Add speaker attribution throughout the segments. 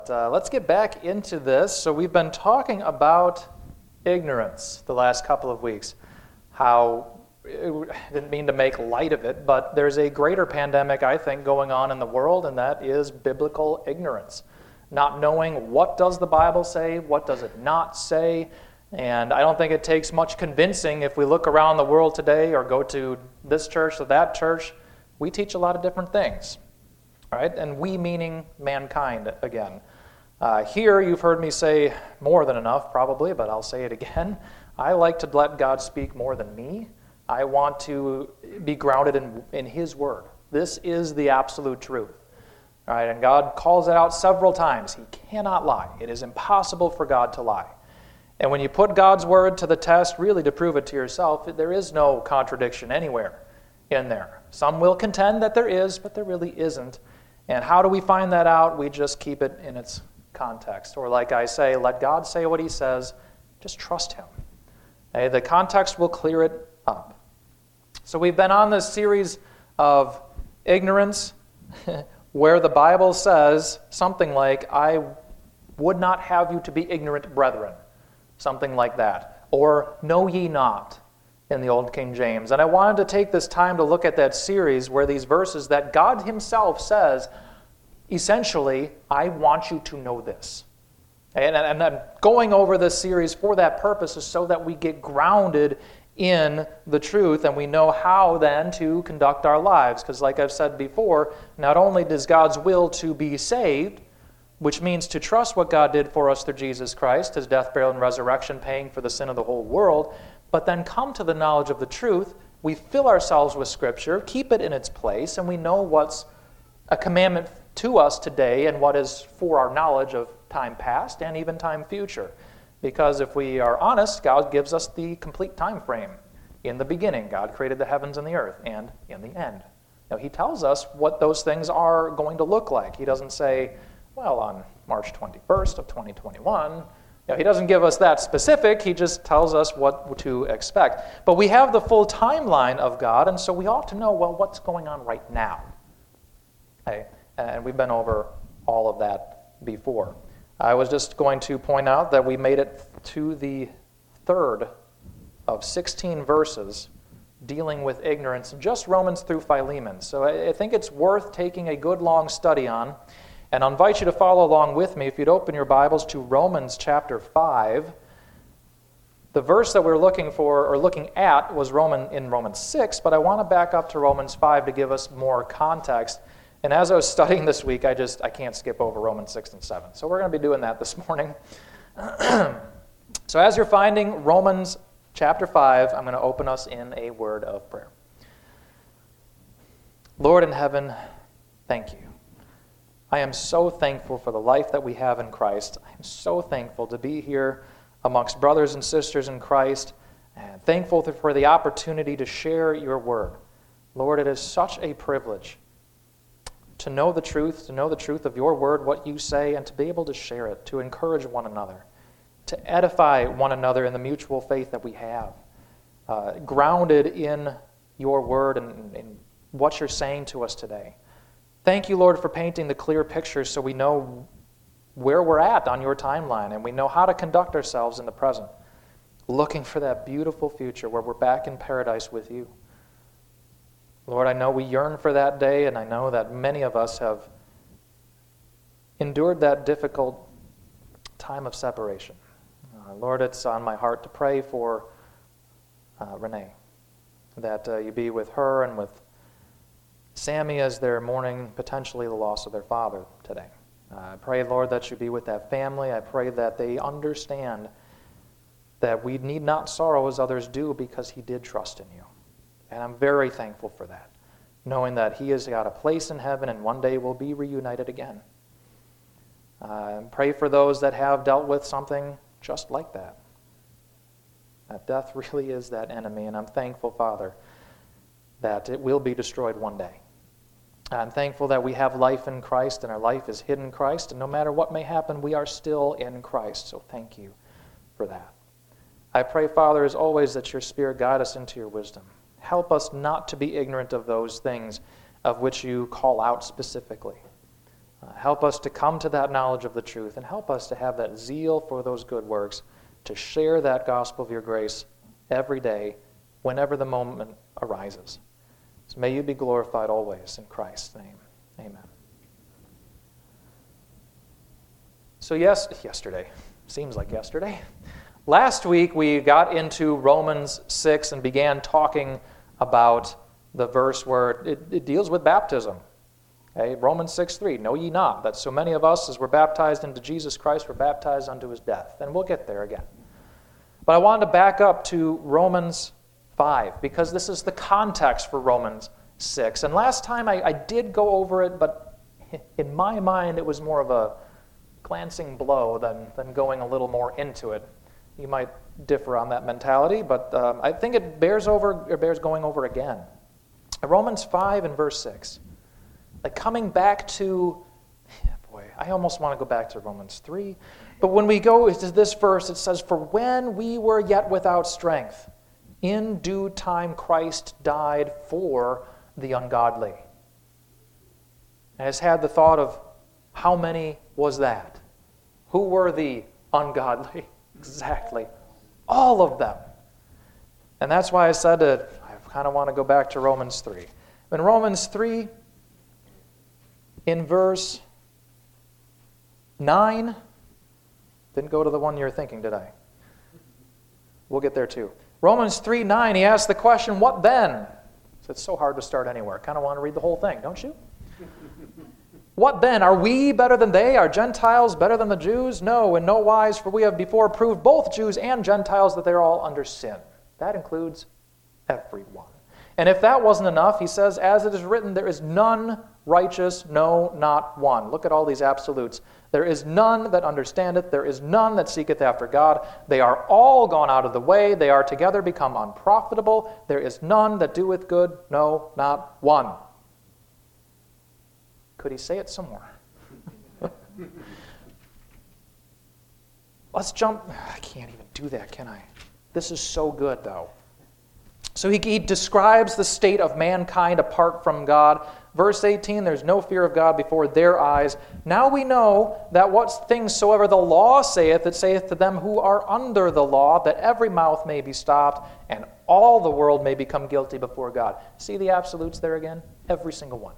Speaker 1: Let's get back into this. So we've been talking about ignorance the last couple of weeks. How, I didn't mean to make light of it, but there's a greater pandemic, I think, going on in the world, and that is biblical ignorance. Not knowing what does the Bible say, what does it not say. And I don't think it takes much convincing if we look around the world today or go to this church or that church. We teach a lot of different things. Right? And we meaning mankind again. Here you've heard me say more than enough probably, but I'll say it again. I like to let God speak more than me. I want to be grounded in His Word. This is the absolute truth. All right? And God calls it out several times. He cannot lie. It is impossible for God to lie. And when you put God's Word to the test, really to prove it to yourself, there is no contradiction anywhere in there. Some will contend that there is, but there really isn't. And how do we find that out? We just keep it in its context. Or like I say, let God say what He says. Just trust Him. Okay? The context will clear it up. So we've been on this series of ignorance where the Bible says something like, I would not have you to be ignorant, brethren. Something like that. Or, know ye not, in the Old King James. And I wanted to take this time to look at that series where these verses that God Himself says, essentially, I want you to know this. And I'm going over this series for that purpose is so that we get grounded in the truth and we know how then to conduct our lives. Because like I've said before, not only is God's will to be saved, which means to trust what God did for us through Jesus Christ, His death, burial, and resurrection, paying for the sin of the whole world, but then come to the knowledge of the truth, we fill ourselves with Scripture, keep it in its place, and we know what's a commandment to us today and what is for our knowledge of time past and even time future. Because if we are honest, God gives us the complete time frame. In the beginning, God created the heavens and the earth, and in the end. Now, He tells us what those things are going to look like. He doesn't say, well, on March 21st of 2021, He doesn't give us that specific. He just tells us what to expect. But we have the full timeline of God, and so we ought to know, well, what's going on right now? Okay? And we've been over all of that before. I was just going to point out that we made it to the third of 16 verses dealing with ignorance, just Romans through Philemon. So I think it's worth taking a good long study on. And I invite you to follow along with me. If you'd open your Bibles to Romans chapter 5. The verse that we're looking for, or looking at, was in Romans 6, but I want to back up to Romans 5 to give us more context. And as I was studying this week, I can't skip over Romans 6 and 7. So we're going to be doing that this morning. So as you're finding Romans chapter 5, I'm going to open us in a word of prayer. Lord in heaven, thank you. I am so thankful for the life that we have in Christ. I am so thankful to be here amongst brothers and sisters in Christ, and thankful for the opportunity to share your word. Lord, it is such a privilege to know the truth of your word, what you say, and to be able to share it, to encourage one another, to edify one another in the mutual faith that we have, grounded in your word and in what you're saying to us today. Thank you, Lord, for painting the clear picture so we know where we're at on your timeline and we know how to conduct ourselves in the present, looking for that beautiful future where we're back in paradise with you. Lord, I know we yearn for that day, and I know that many of us have endured that difficult time of separation. Lord, it's on my heart to pray for Renee, that you be with her and with Sammy as they're mourning potentially the loss of their father today. I pray, Lord, that you be with that family. I pray that they understand that we need not sorrow as others do because he did trust in you. And I'm very thankful for that, knowing that he has got a place in heaven and one day we'll be reunited again. Pray for those that have dealt with something just like that. That death really is that enemy, and I'm thankful, Father, that it will be destroyed one day. I'm thankful that we have life in Christ and our life is hidden in Christ, and no matter what may happen, we are still in Christ. So thank you for that. I pray, Father, as always, that your Spirit guide us into your wisdom. Help us not to be ignorant of those things of which you call out specifically. Help us to come to that knowledge of the truth, and help us to have that zeal for those good works, to share that gospel of your grace every day, whenever the moment arises. So may you be glorified always in Christ's name. Amen. So yesterday, seems like yesterday. Last week we got into Romans 6 and began talking about the verse where it deals with baptism. Okay, Romans 6:3, know ye not that so many of us as were baptized into Jesus Christ were baptized unto his death. And we'll get there again. But I wanted to back up to Romans 5 because this is the context for Romans 6. And last time I did go over it, but in my mind it was more of a glancing blow than going a little more into it. You might differ on that mentality, but I think it bears going over again. Romans 5 and verse 6. Like coming back to, I almost want to go back to Romans 3. But when we go to this verse, it says, "For when we were yet without strength, in due time Christ died for the ungodly." And it's had the thought of, how many was that? Who were the ungodly? Exactly. All of them. And that's why I said that I kind of want to go back to Romans 3. In Romans 3, in verse 9, didn't go to the one you're thinking, did I? We'll get there too. Romans 3:9, he asks the question, what then? So it's so hard to start anywhere. I kind of want to read the whole thing, don't you? What then? Are we better than they? Are Gentiles better than the Jews? No, in no wise, for we have before proved both Jews and Gentiles that they're all under sin. That includes everyone. And if that wasn't enough, he says, as it is written, there is none righteous, no, not one. Look at all these absolutes. There is none that understandeth, there is none that seeketh after God. They are all gone out of the way, they are together become unprofitable. There is none that doeth good, no, not one. Could he say it somewhere? Let's jump. I can't even do that, can I? This is so good, though. So he describes the state of mankind apart from God. Verse 18, there's no fear of God before their eyes. Now we know that what things soever the law saith, it saith to them who are under the law, that every mouth may be stopped, and all the world may become guilty before God. See the absolutes there again? Every single one.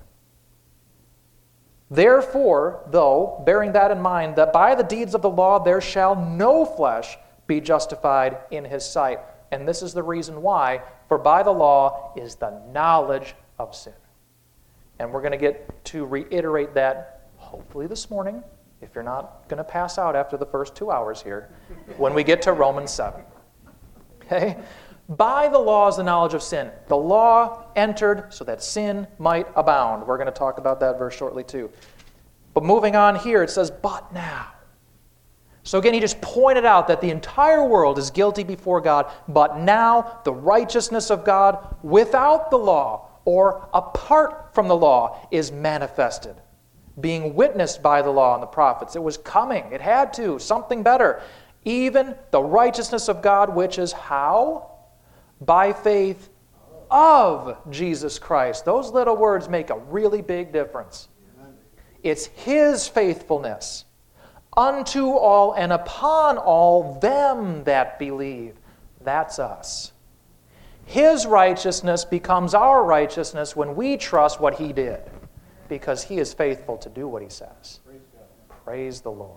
Speaker 1: Therefore, though, bearing that in mind, that by the deeds of the law there shall no flesh be justified in his sight. And this is the reason why, for by the law is the knowledge of sin. And we're going to get to reiterate that hopefully this morning, if you're not going to pass out after the first 2 hours here, when we get to Romans 7. Okay? By the law is the knowledge of sin. The law entered so that sin might abound. We're going to talk about that verse shortly too. But moving on here, it says, but now. So again, he just pointed out that the entire world is guilty before God, but now the righteousness of God without the law or apart from the law is manifested, being witnessed by the law and the prophets. It was coming. It had to. Something better. Even the righteousness of God, which is how? By faith of Jesus Christ. Those little words make a really big difference. It's his faithfulness unto all and upon all them that believe. That's us. His righteousness becomes our righteousness when we trust what he did, because he is faithful to do what he says. Praise the Lord.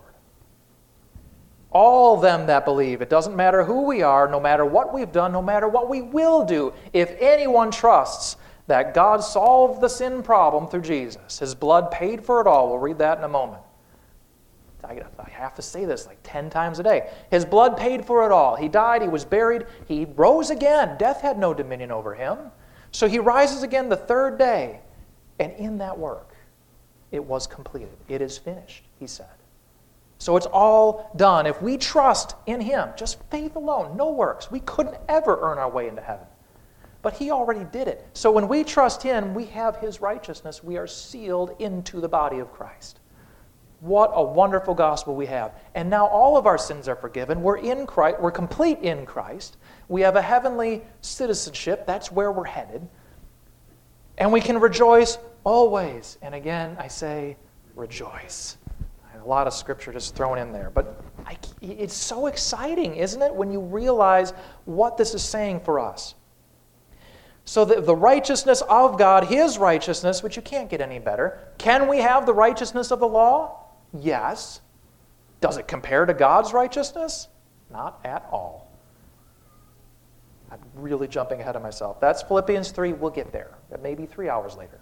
Speaker 1: All them that believe. It doesn't matter who we are, no matter what we've done, no matter what we will do. If anyone trusts that God solved the sin problem through Jesus, his blood paid for it all. We'll read that in a moment. I have to say this like 10 times a day. His blood paid for it all. He died, he was buried, he rose again. Death had no dominion over him. So he rises again the third day. And in that work, it was completed. It is finished, he said. So it's all done. If we trust in him, just faith alone, no works, we couldn't ever earn our way into heaven. But he already did it. So when we trust him, we have his righteousness. We are sealed into the body of Christ. What a wonderful gospel we have. And now all of our sins are forgiven. We're in Christ. We're complete in Christ. We have a heavenly citizenship. That's where we're headed. And we can rejoice always. And again, I say rejoice. A lot of scripture just thrown in there. But it's so exciting, isn't it, when you realize what this is saying for us? So the righteousness of God, His righteousness, which you can't get any better. Can we have the righteousness of the law? Yes. Does it compare to God's righteousness? Not at all. I'm really jumping ahead of myself. That's Philippians 3. We'll get there. Maybe 3 hours later.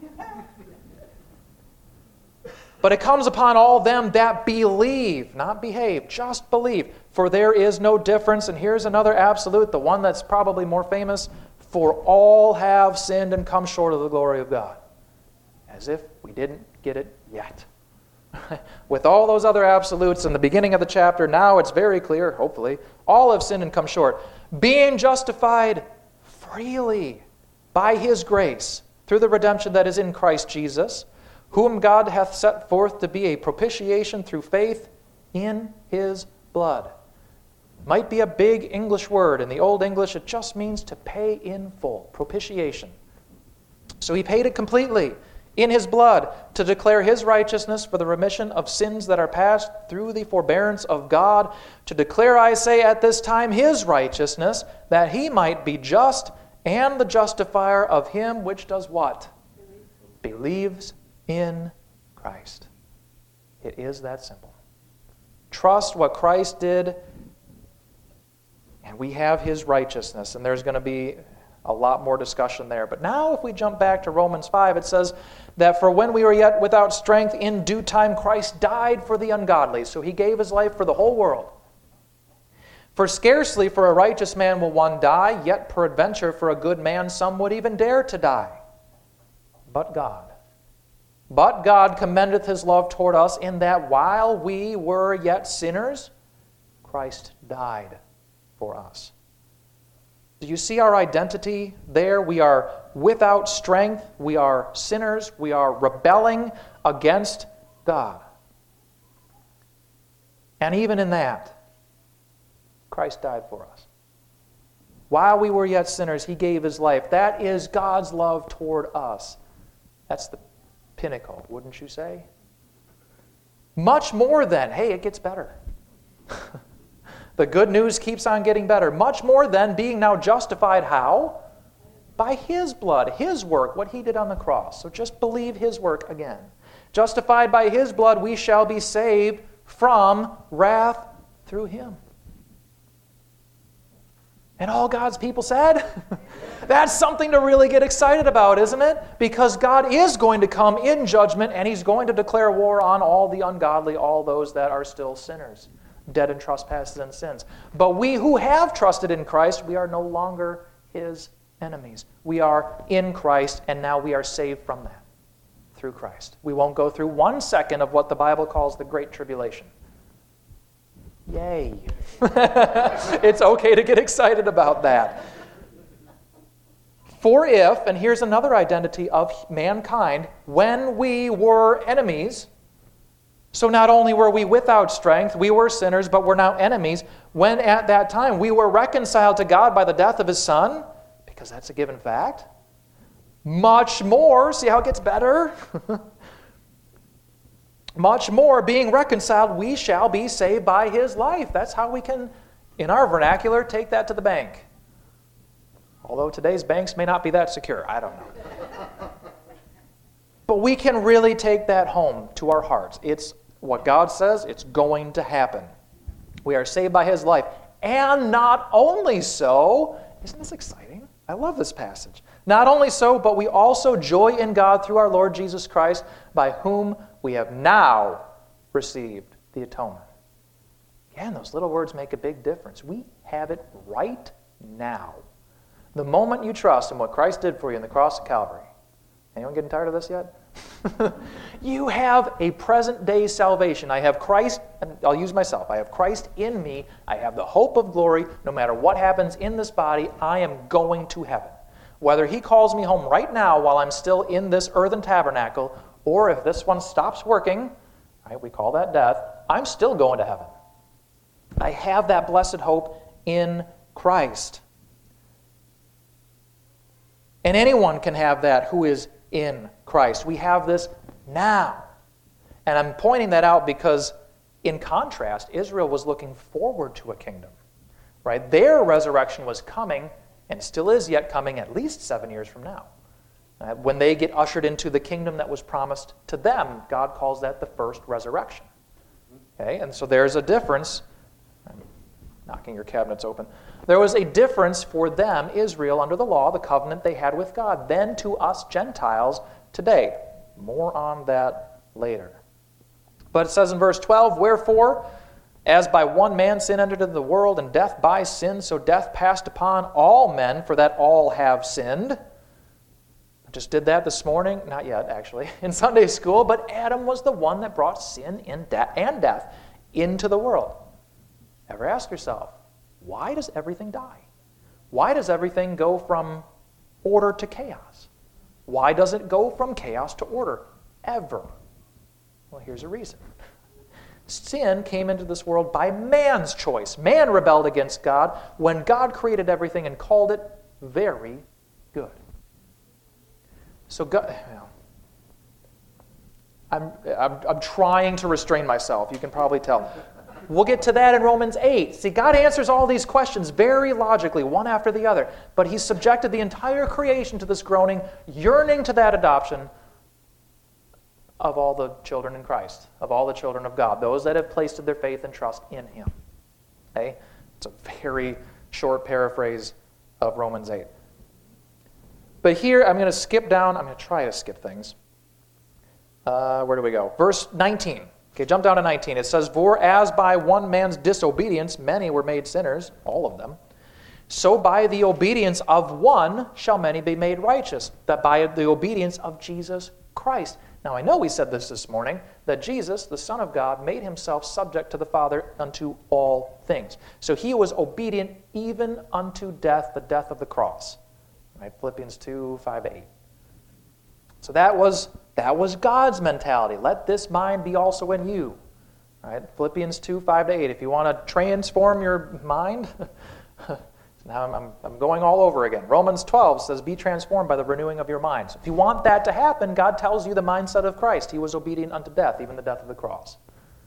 Speaker 1: But it comes upon all them that believe, not behave, just believe. For there is no difference. And here's another absolute, the one that's probably more famous. For all have sinned and come short of the glory of God. As if we didn't get it yet. With all those other absolutes in the beginning of the chapter, now it's very clear, hopefully, all have sinned and come short. Being justified freely by His grace through the redemption that is in Christ Jesus, whom God hath set forth to be a propitiation through faith in His blood. Might be a big English word. In the Old English, it just means to pay in full. Propitiation. So He paid it completely in His blood to declare His righteousness for the remission of sins that are past through the forbearance of God, to declare, I say, at this time His righteousness, that He might be just and the justifier of him which does what? Believes in Christ. It is that simple. Trust what Christ did, and we have His righteousness. And there's going to be a lot more discussion there. But now if we jump back to Romans 5, it says that for when we were yet without strength, in due time Christ died for the ungodly. So He gave His life for the whole world. For scarcely for a righteous man will one die, yet peradventure for a good man some would even dare to die. But God commendeth His love toward us, in that while we were yet sinners, Christ died for us. Do you see our identity there? We are without strength. We are sinners. We are rebelling against God. And even in that, Christ died for us. While we were yet sinners, He gave His life. That is God's love toward us. That's the pinnacle, wouldn't you say? Much more than, hey, it gets better. The good news keeps on getting better. Much more than being now justified. How? By His blood, His work, what He did on the cross. So just believe His work again. Justified by His blood, we shall be saved from wrath through Him. And all God's people said, that's something to really get excited about, isn't it? Because God is going to come in judgment, and He's going to declare war on all the ungodly, all those that are still sinners, dead in trespasses and sins. But we who have trusted in Christ, we are no longer His enemies. We are in Christ, and now we are saved from that through Christ. We won't go through 1 second of what the Bible calls the Great Tribulation. Yay. It's okay to get excited about that. For if, and here's another identity of mankind, when we were enemies, so not only were we without strength, we were sinners, but we're now enemies, when at that time we were reconciled to God by the death of His Son, because that's a given fact, much more, see how it gets better? Much more, being reconciled, we shall be saved by His life. That's how we can, in our vernacular, take that to the bank. Although today's banks may not be that secure. I don't know. But we can really take that home to our hearts. It's what God says, it's going to happen. We are saved by His life. And not only so, isn't this exciting? I love this passage. Not only so, but we also joy in God through our Lord Jesus Christ, by whom we have now received the atonement. Again, those little words make a big difference. We have it right now. The moment you trust in what Christ did for you on the cross of Calvary. Anyone getting tired of this yet? You have a present-day salvation. I have Christ, and I'll use myself. I have Christ in me. I have the hope of glory. No matter what happens in this body, I am going to heaven. Whether He calls me home right now while I'm still in this earthen tabernacle, or if this one stops working, right, we call that death, I'm still going to heaven. I have that blessed hope in Christ. And anyone can have that who is in Christ. We have this now. And I'm pointing that out because, in contrast, Israel was looking forward to a kingdom. Right? Their resurrection was coming, and still is yet coming, at least 7 years from now. When they get ushered into the kingdom that was promised to them, God calls that the first resurrection. Okay? And so there's a difference. I'm knocking your cabinets open. There was a difference for them, Israel, under the law, the covenant they had with God, than to us Gentiles today. More on that later. But it says in verse 12, "Wherefore, as by one man sin entered into the world, and death by sin, so death passed upon all men, for that all have sinned." I just did that this morning. Not yet, actually, in Sunday school. But Adam was the one that brought sin and death into the world. Ever ask yourself, why does everything die? Why does everything go from order to chaos? Why does it go from chaos to order? Ever? Well, here's a reason. Sin came into this world by man's choice. Man rebelled against God when God created everything and called it very good. So God, I'm trying to restrain myself. You can probably tell. We'll get to that in Romans 8. See, God answers all these questions very logically, one after the other. But He subjected the entire creation to this groaning, yearning to that adoption of all the children in Christ, of all the children of God, those that have placed their faith and trust in Him. Okay? It's a very short paraphrase of Romans 8. But here, I'm going to skip down. I'm going to try to skip things. Where do we go? Verse 19. Okay, jump down to 19. It says, "For as by one man's disobedience many were made sinners," all of them, "so by the obedience of one shall many be made righteous," that by the obedience of Jesus Christ. Now, I know we said this morning, that Jesus, the Son of God, made Himself subject to the Father unto all things. So He was obedient even unto death, the death of the cross. Right? Philippians 2, 5-8. So that was God's mentality. Let this mind be also in you. Right? Philippians 2, 5-8. If you want to transform your mind, now I'm going all over again. Romans 12 says, "Be transformed by the renewing of your minds." If you want that to happen, God tells you the mindset of Christ. He was obedient unto death, even the death of the cross.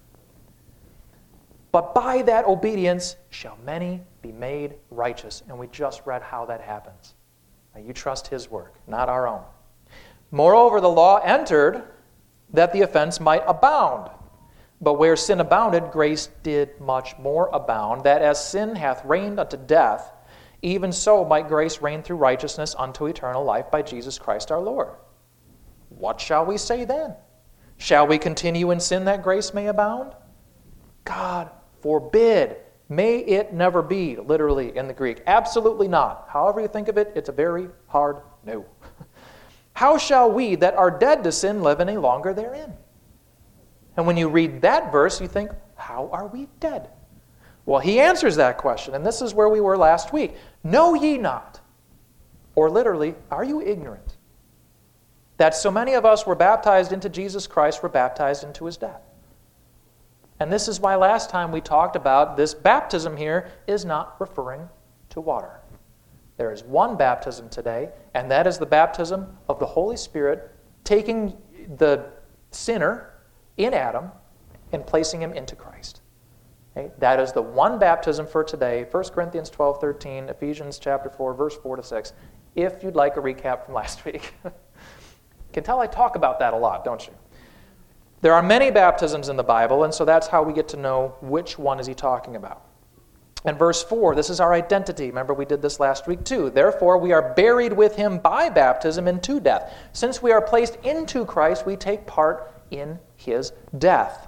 Speaker 1: "But by that obedience shall many be made righteous." And we just read how that happens. Now, you trust His work, not our own. "Moreover, the law entered that the offense might abound. But where sin abounded, grace did much more abound, that as sin hath reigned unto death, even so might grace reign through righteousness unto eternal life by Jesus Christ our Lord. What shall we say then? Shall we continue in sin that grace may abound? God forbid. May it never be, literally in the Greek. Absolutely not. However you think of it, it's a very hard no. How shall we that are dead to sin live any longer therein? And when you read that verse, you think, how are we dead? Well, he answers that question, and this is where we were last week. Know ye not, or literally, are you ignorant, that so many of us were baptized into Jesus Christ, were baptized into His death? And this is why last time we talked about this baptism here is not referring to water. There is one baptism today, and that is the baptism of the Holy Spirit taking the sinner in Adam and placing him into Christ. Okay? That is the one baptism for today, 1 Corinthians 12:13, Ephesians chapter 4, verse 4-6, if you'd like a recap from last week. You can tell I talk about that a lot, don't you? There are many baptisms in the Bible, and so that's how we get to know which one is he talking about. And verse 4, this is our identity. Remember, we did this last week too. Therefore, we are buried with Him by baptism into death. Since we are placed into Christ, we take part in His death.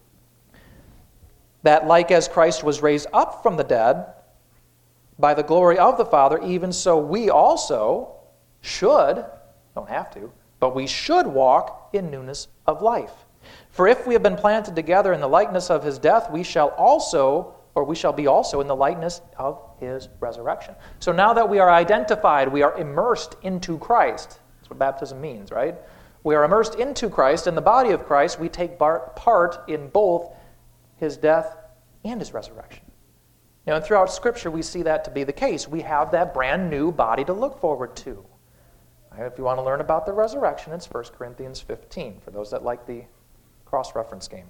Speaker 1: That like as Christ was raised up from the dead by the glory of the Father, even so we also should, don't have to, but we should walk in newness of life. For if we have been planted together in the likeness of His death, we shall be also in the likeness of His resurrection. So now that we are identified, we are immersed into Christ. That's what baptism means, right? We are immersed into Christ, in the body of Christ. We take part in both His death and His resurrection. And throughout Scripture, we see that to be the case. We have that brand new body to look forward to. If you want to learn about the resurrection, it's 1 Corinthians 15, for those that like the Cross-reference game.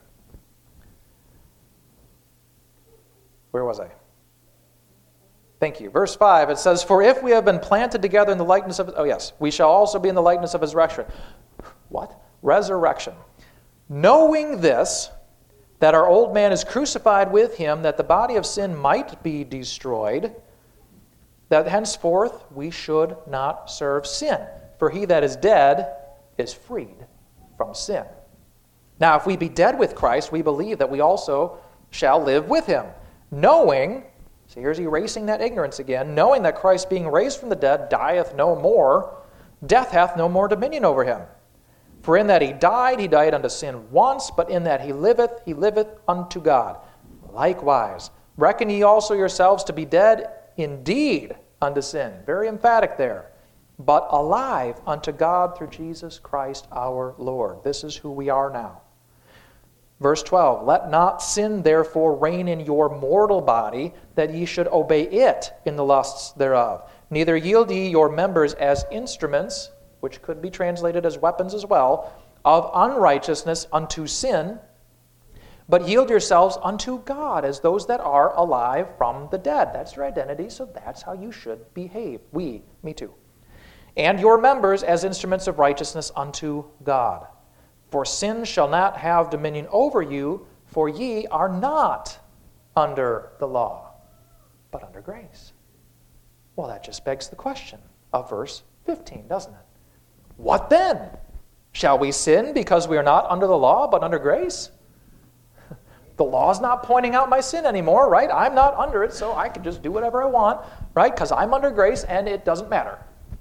Speaker 1: Where was I? Thank you. Verse 5, it says, "For if we have been planted together in the likeness of..." Oh yes, "we shall also be in the likeness of his resurrection." What? Resurrection. "Knowing this, that our old man is crucified with him, that the body of sin might be destroyed, that henceforth we should not serve sin. For he that is dead is freed from sin. Now, if we be dead with Christ, we believe that we also shall live with him, knowing," so here's erasing that ignorance again, "knowing that Christ being raised from the dead dieth no more, death hath no more dominion over him. For in that he died unto sin once, but in that he liveth unto God. Likewise, reckon ye also yourselves to be dead indeed unto sin." Very emphatic there. "But alive unto God through Jesus Christ our Lord." This is who we are now. Verse 12, "Let not sin therefore reign in your mortal body, that ye should obey it in the lusts thereof. Neither yield ye your members as instruments," which could be translated as weapons as well, "of unrighteousness unto sin, but yield yourselves unto God as those that are alive from the dead." That's your identity, so that's how you should behave. Me too. "And your members as instruments of righteousness unto God. For sin shall not have dominion over you, for ye are not under the law, but under grace." Well, that just begs the question of verse 15, doesn't it? What then? Shall we sin because we are not under the law, but under grace? The law's not pointing out my sin anymore, right? I'm not under it, so I can just do whatever I want, right? Because I'm under grace and it doesn't matter.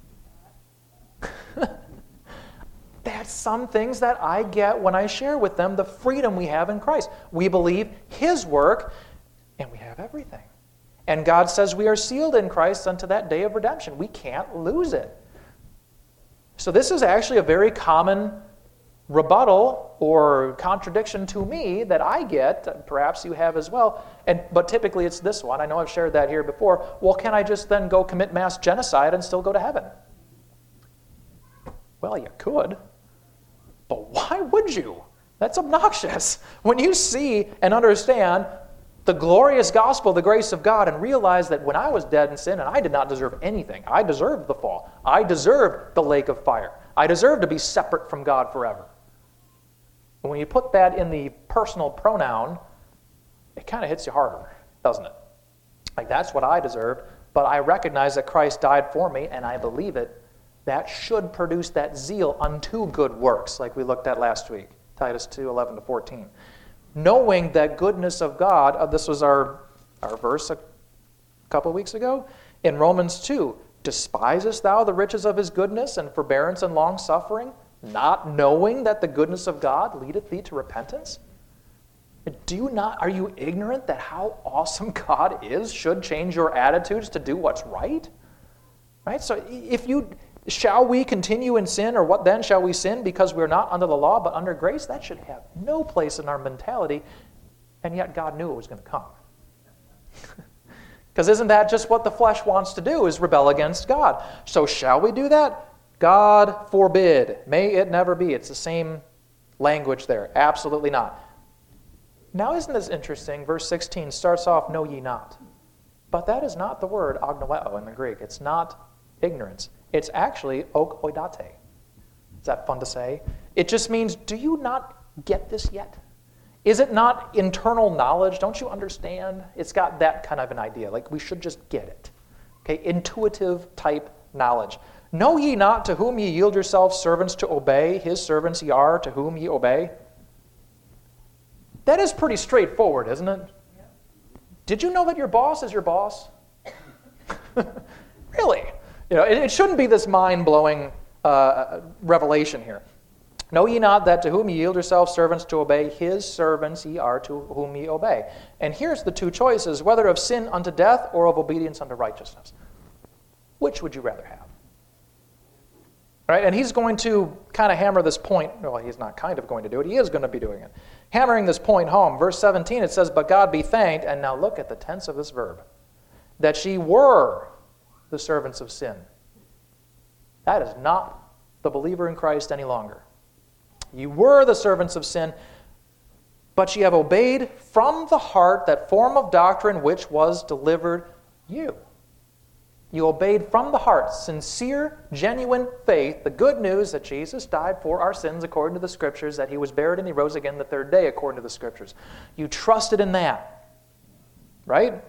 Speaker 1: That's some things that I get when I share with them the freedom we have in Christ. We believe his work, and we have everything. And God says we are sealed in Christ unto that day of redemption. We can't lose it. So this is actually a very common rebuttal or contradiction to me that I get, perhaps you have as well, but typically it's this one. I know I've shared that here before. Well, can I just then go commit mass genocide and still go to heaven? Well, you could, but why would you? That's obnoxious. When you see and understand the glorious gospel, the grace of God, and realize that when I was dead in sin and I did not deserve anything, I deserved the fall, I deserved the lake of fire, I deserved to be separate from God forever. And when you put that in the personal pronoun, it kind of hits you harder, doesn't it? Like, that's what I deserved, but I recognize that Christ died for me, and I believe it. That should produce that zeal unto good works, like we looked at last week, Titus 2:11-14. Knowing that goodness of God, this was our verse a couple of weeks ago, in Romans 2, "Despisest thou the riches of his goodness and forbearance and long-suffering, not knowing that the goodness of God leadeth thee to repentance?" Are you ignorant that how awesome God is should change your attitudes to do what's right? Right? So shall we continue in sin, or what then? Shall we sin because we're not under the law but under grace? That should have no place in our mentality, and yet God knew it was going to come. Because isn't that just what the flesh wants to do, is rebel against God? So shall we do that? God forbid. May it never be. It's the same language there. Absolutely not. Now, isn't this interesting? Verse 16 starts off, "Know ye not." But that is not the word agnoeo in the Greek. It's not ignorance. It's actually ok oidate. Is that fun to say? It just means, do you not get this yet? Is it not internal knowledge? Don't you understand? It's got that kind of an idea. Like, we should just get it. Okay, intuitive type knowledge. "Know ye not to whom ye yield yourselves servants to obey? His servants ye are to whom ye obey." That is pretty straightforward, isn't it? Yeah. Did you know that your boss is your boss? Really? It shouldn't be this mind-blowing revelation here. "Know ye not that to whom ye yield yourselves servants to obey, his servants ye are to whom ye obey?" And here's the two choices, whether of sin unto death or of obedience unto righteousness. Which would you rather have? Right? And he's going to kind of hammer this point. Well, he's not kind of going to do it. He is going to be doing it. Hammering this point home. Verse 17, it says, "But God be thanked," and now look at the tense of this verb, "that ye were the servants of sin." That is not the believer in Christ any longer. You were the servants of sin, but ye have obeyed from the heart that form of doctrine which was delivered you. You obeyed from the heart, sincere, genuine faith, the good news that Jesus died for our sins according to the Scriptures, that he was buried and he rose again the third day according to the Scriptures. You trusted in that, right?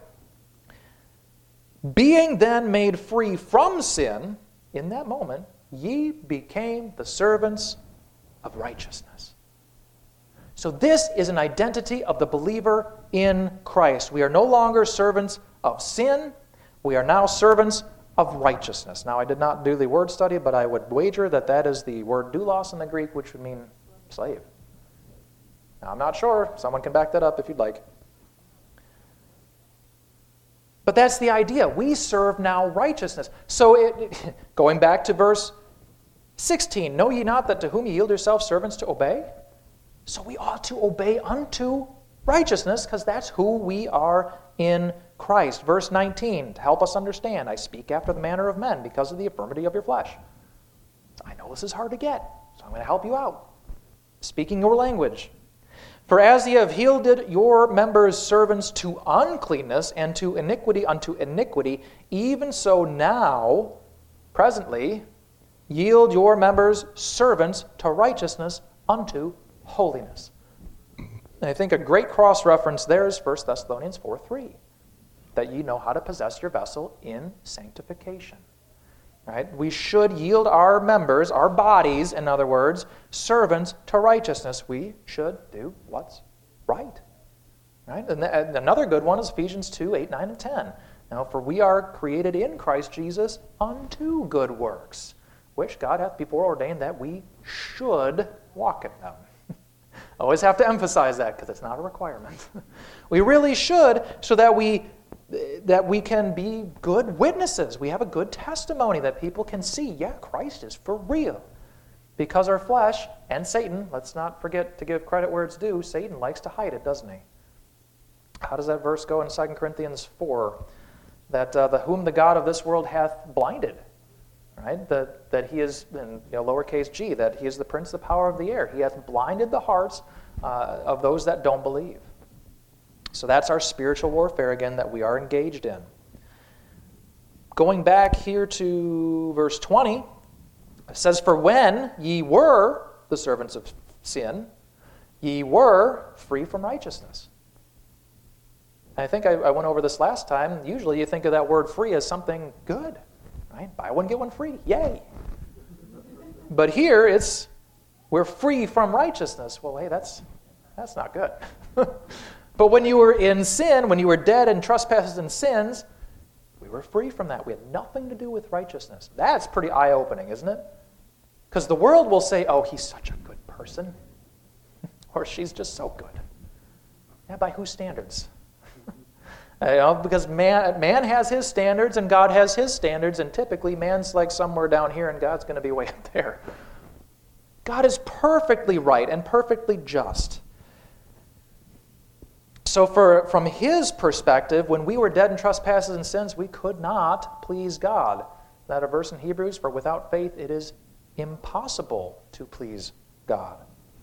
Speaker 1: Being then made free from sin, in that moment, ye became the servants of righteousness. So this is an identity of the believer in Christ. We are no longer servants of sin. We are now servants of righteousness. Now, I did not do the word study, but I would wager that that is the word doulos in the Greek, which would mean slave. Now, I'm not sure. Someone can back that up if you'd like. But that's the idea. We serve now righteousness. So going back to verse 16, know ye not that to whom ye yield yourselves servants to obey? So we ought to obey unto righteousness because that's who we are in Christ. Verse 19, to help us understand, I speak after the manner of men because of the infirmity of your flesh. I know this is hard to get, so I'm going to help you out. Speaking your language. For as ye have yielded your members servants to uncleanness and to iniquity unto iniquity, even so now, presently, yield your members servants to righteousness unto holiness. And I think a great cross-reference there is 1 Thessalonians 4:3, that ye know how to possess your vessel in sanctification. Right? We should yield our members, our bodies, in other words, servants to righteousness. We should do what's right. Right? And another good one is Ephesians 2:8, 9, and 10. Now, for we are created in Christ Jesus unto good works, which God hath before ordained that we should walk in them. Always have to emphasize that because it's not a requirement. We really should, so that we can be good witnesses. We have a good testimony that people can see, yeah, Christ is for real. Because our flesh and Satan, let's not forget to give credit where it's due, Satan likes to hide it, doesn't he? How does that verse go in 2 Corinthians 4? That whom the God of this world hath blinded. Right? That he is, in lowercase g, that he is the prince of the power of the air. He hath blinded the hearts of those that don't believe. So that's our spiritual warfare, again, that we are engaged in. Going back here to verse 20, it says, for when ye were the servants of sin, ye were free from righteousness. And I think I went over this last time. Usually you think of that word free as something good. Right? Buy one, get one free. Yay. But here it's, we're free from righteousness. Well, hey, that's not good. But when you were in sin, when you were dead in trespasses and sins, we were free from that. We had nothing to do with righteousness. That's pretty eye-opening, isn't it? Because the world will say, oh, he's such a good person. Or she's just so good. Yeah, by whose standards? Because man has his standards and God has his standards, and typically man's like somewhere down here and God's going to be way up there. God is perfectly right and perfectly just. So from his perspective, when we were dead in trespasses and sins, we could not please God. That a verse in Hebrews, for without faith it is impossible to please God.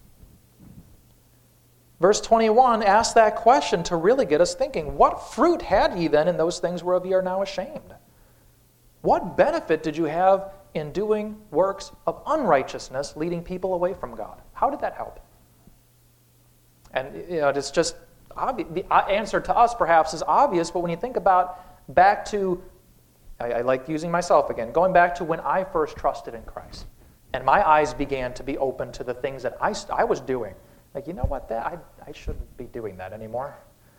Speaker 1: Verse 21 asks that question to really get us thinking. What fruit had ye then in those things whereof ye are now ashamed? What benefit did you have in doing works of unrighteousness, leading people away from God? How did that help? And it's just obvious. The answer to us perhaps is obvious, but when you think about back to, I like using myself again, going back to when I first trusted in Christ, and my eyes began to be open to the things that I was doing. Like, you know what, I shouldn't be doing that anymore.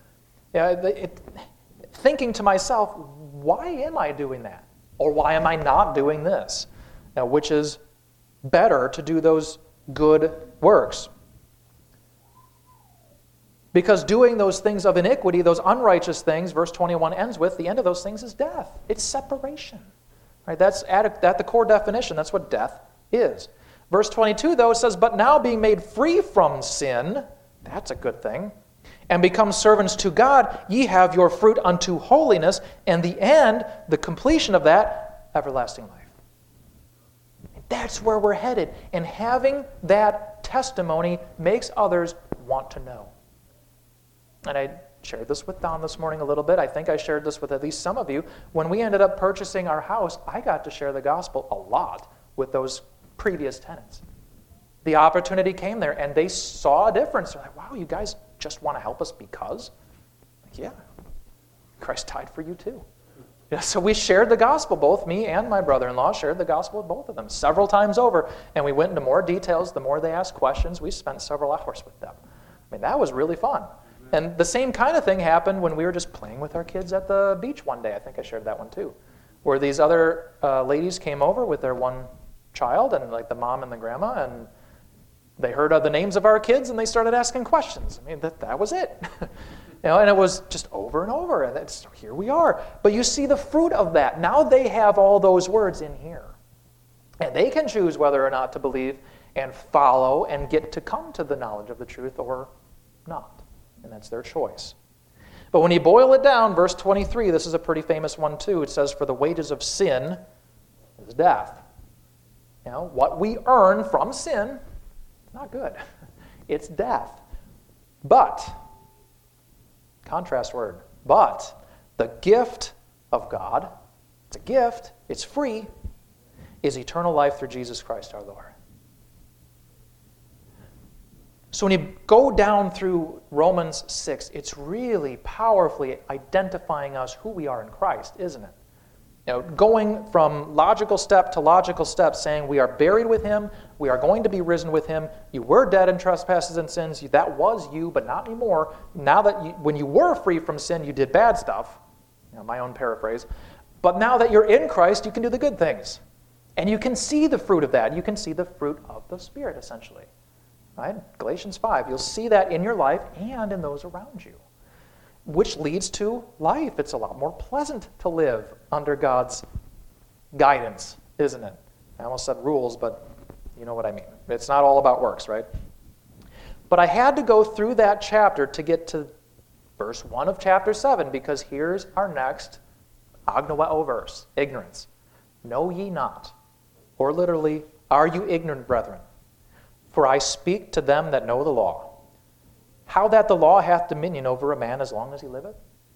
Speaker 1: Thinking to myself, why am I doing that? Or why am I not doing this? Which is better to do those good works. Because doing those things of iniquity, those unrighteous things, verse 21 ends with, the end of those things is death. It's separation. Right? That's at the core definition. That's what death is. Verse 22, though, it says, but now being made free from sin, that's a good thing, and become servants to God, ye have your fruit unto holiness, and the end, the completion of that, everlasting life. That's where we're headed, and having that testimony makes others want to know. And I shared this with Don this morning a little bit. I think I shared this with at least some of you. When we ended up purchasing our house, I got to share the gospel a lot with those previous tenants. The opportunity came there, and they saw a difference. They're like, wow, you guys just want to help us because? Like, yeah, Christ died for you too. Yeah, so we shared the gospel, both me and my brother-in-law shared the gospel with both of them several times over, and we went into more details. The more they asked questions, we spent several hours with them. I mean, that was really fun. And the same kind of thing happened when we were just playing with our kids at the beach one day. I think I shared that one too, where these other ladies came over with their one child, and like the mom and the grandma, and they heard the names of our kids, and they started asking questions. I mean, that was it. And it was just over and over, and here we are. But you see the fruit of that. Now they have all those words in here. And they can choose whether or not to believe and follow and get to come to the knowledge of the truth or not. And that's their choice. But when you boil it down, verse 23, this is a pretty famous one too. It says, for the wages of sin is death. What we earn from sin, not good. It's death. But, contrast word, but the gift of God, it's a gift, it's free, is eternal life through Jesus Christ our Lord. So when you go down through Romans 6, it's really powerfully identifying us who we are in Christ, isn't it? Going from logical step to logical step, saying we are buried with him, we are going to be risen with him, you were dead in trespasses and sins, that was you, but not anymore. Now that when you were free from sin, you did bad stuff, my own paraphrase, but now that you're in Christ, you can do the good things. And you can see the fruit of that. You can see the fruit of the Spirit, essentially. Right? Galatians 5, you'll see that in your life and in those around you, which leads to life. It's a lot more pleasant to live under God's guidance, isn't it? I almost said rules, but you know what I mean. It's not all about works, right? But I had to go through that chapter to get to verse 1 of chapter 7, because here's our next agnoeo verse, ignorance. Know ye not, or literally, are you ignorant, brethren? For I speak to them that know the law, how that the law hath dominion over a man as long as he liveth.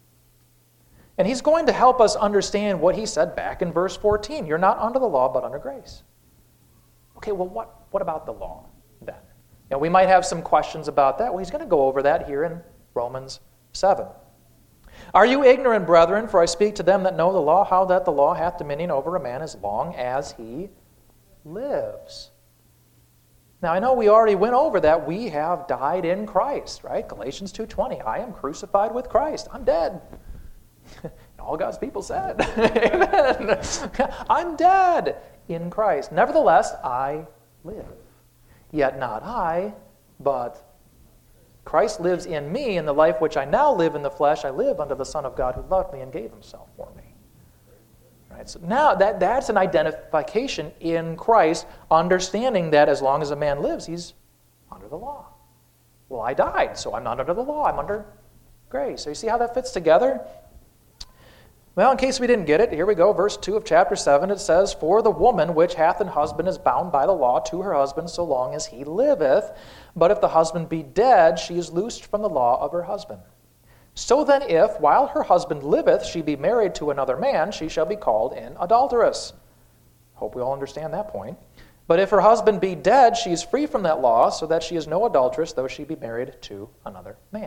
Speaker 1: And he's going to help us understand what he said back in verse 14. You're not under the law, but under grace. Okay, well, what about the law then? We might have some questions about that. Well, he's going to go over that here in Romans 7. Are you ignorant, brethren? For I speak to them that know the law, how that the law hath dominion over a man as long as he lives. Now, I know we already went over that. We have died in Christ, right? Galatians 2:20, I am crucified with Christ. I'm dead. And all God's people said, amen. I'm dead in Christ. Nevertheless, I live. Yet not I, but Christ lives in me, and the life which I now live in the flesh, I live unto the Son of God who loved me and gave himself for me. Right? So now that's an identification in Christ, understanding that as long as a man lives, he's under the law. Well, I died, so I'm not under the law. I'm under grace. So you see how that fits together? Well, in case we didn't get it, here we go. Verse 2 of chapter 7, it says, for the woman which hath an husband is bound by the law to her husband so long as he liveth. But if the husband be dead, she is loosed from the law of her husband. So then if, while her husband liveth, she be married to another man, she shall be called an adulteress. Hope we all understand that point. But if her husband be dead, she is free from that law, so that she is no adulteress, though she be married to another man.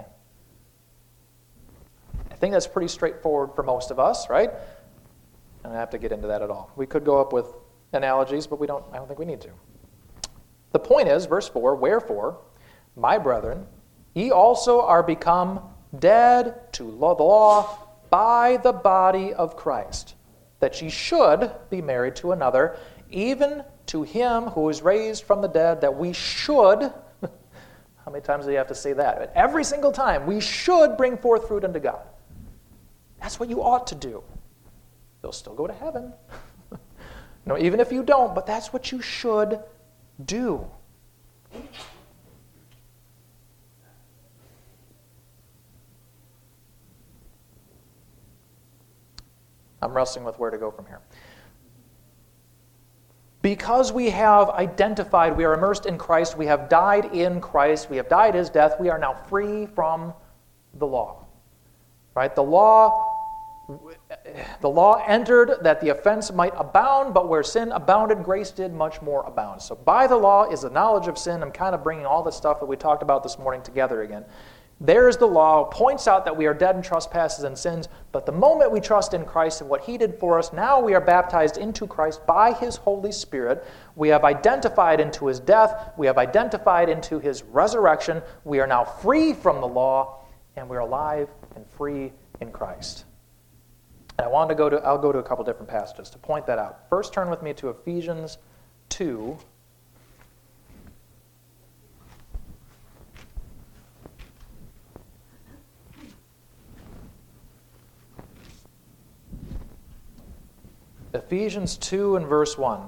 Speaker 1: I think that's pretty straightforward for most of us, right? I don't have to get into that at all. We could go up with analogies, but I don't think we need to. The point is, verse 4, wherefore, my brethren, ye also are become dead to the law by the body of Christ, that ye should be married to another, even to him who is raised from the dead, that we should, how many times do you have to say that? Every single time, we should bring forth fruit unto God. That's what you ought to do. You'll still go to heaven. No, even if you don't, but that's what you should do. I'm wrestling with where to go from here. Because we have identified, we are immersed in Christ, we have died in Christ, we have died his death, we are now free from the law. Right? The law entered that the offense might abound, but where sin abounded, grace did much more abound. So by the law is the knowledge of sin. I'm kind of bringing all the stuff that we talked about this morning together again. There's the law, points out that we are dead in trespasses and sins, but the moment we trust in Christ and what He did for us, now we are baptized into Christ by His Holy Spirit. We have identified into His death. We have identified into His resurrection. We are now free from the law, and we're alive and free in Christ. And I'll go to a couple different passages to point that out. First, turn with me to Ephesians 2. Ephesians 2 and verse 1.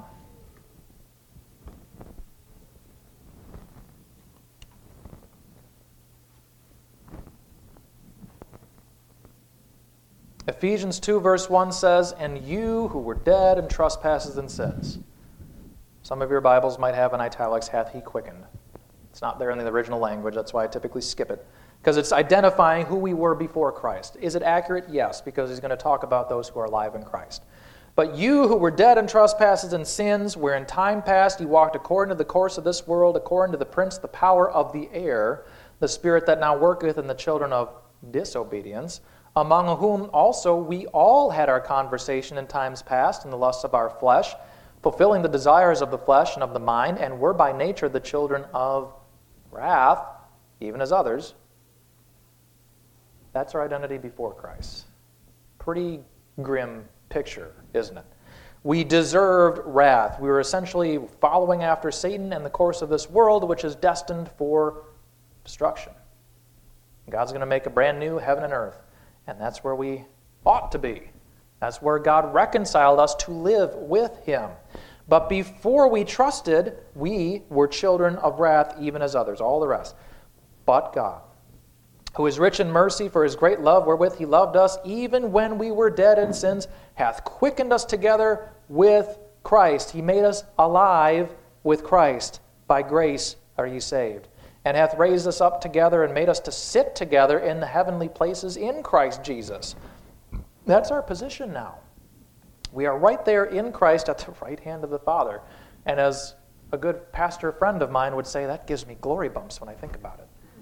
Speaker 1: Ephesians 2 verse 1 says, "And you who were dead in trespasses and sins." Some of your Bibles might have in italics, "hath He quickened." It's not there in the original language, that's why I typically skip it. Because it's identifying who we were before Christ. Is it accurate? Yes, because he's going to talk about those who are alive in Christ. "But you who were dead in trespasses and sins, where in time past you walked according to the course of this world, according to the prince, the power of the air, the spirit that now worketh in the children of disobedience, among whom also we all had our conversation in times past in the lusts of our flesh, fulfilling the desires of the flesh and of the mind, and were by nature the children of wrath, even as others." That's our identity before Christ. Pretty grim picture, isn't it? We deserved wrath. We were essentially following after Satan and the course of this world, which is destined for destruction. God's going to make a brand new heaven and earth, and that's where we ought to be. That's where God reconciled us to live with Him. But before we trusted, we were children of wrath, even as others, all the rest. But God, who is rich in mercy for His great love wherewith He loved us, even when we were dead in sins, hath quickened us together with Christ. He made us alive with Christ. By grace are ye saved. And hath raised us up together and made us to sit together in the heavenly places in Christ Jesus. That's our position now. We are right there in Christ at the right hand of the Father. And as a good pastor friend of mine would say, that gives me glory bumps when I think about it.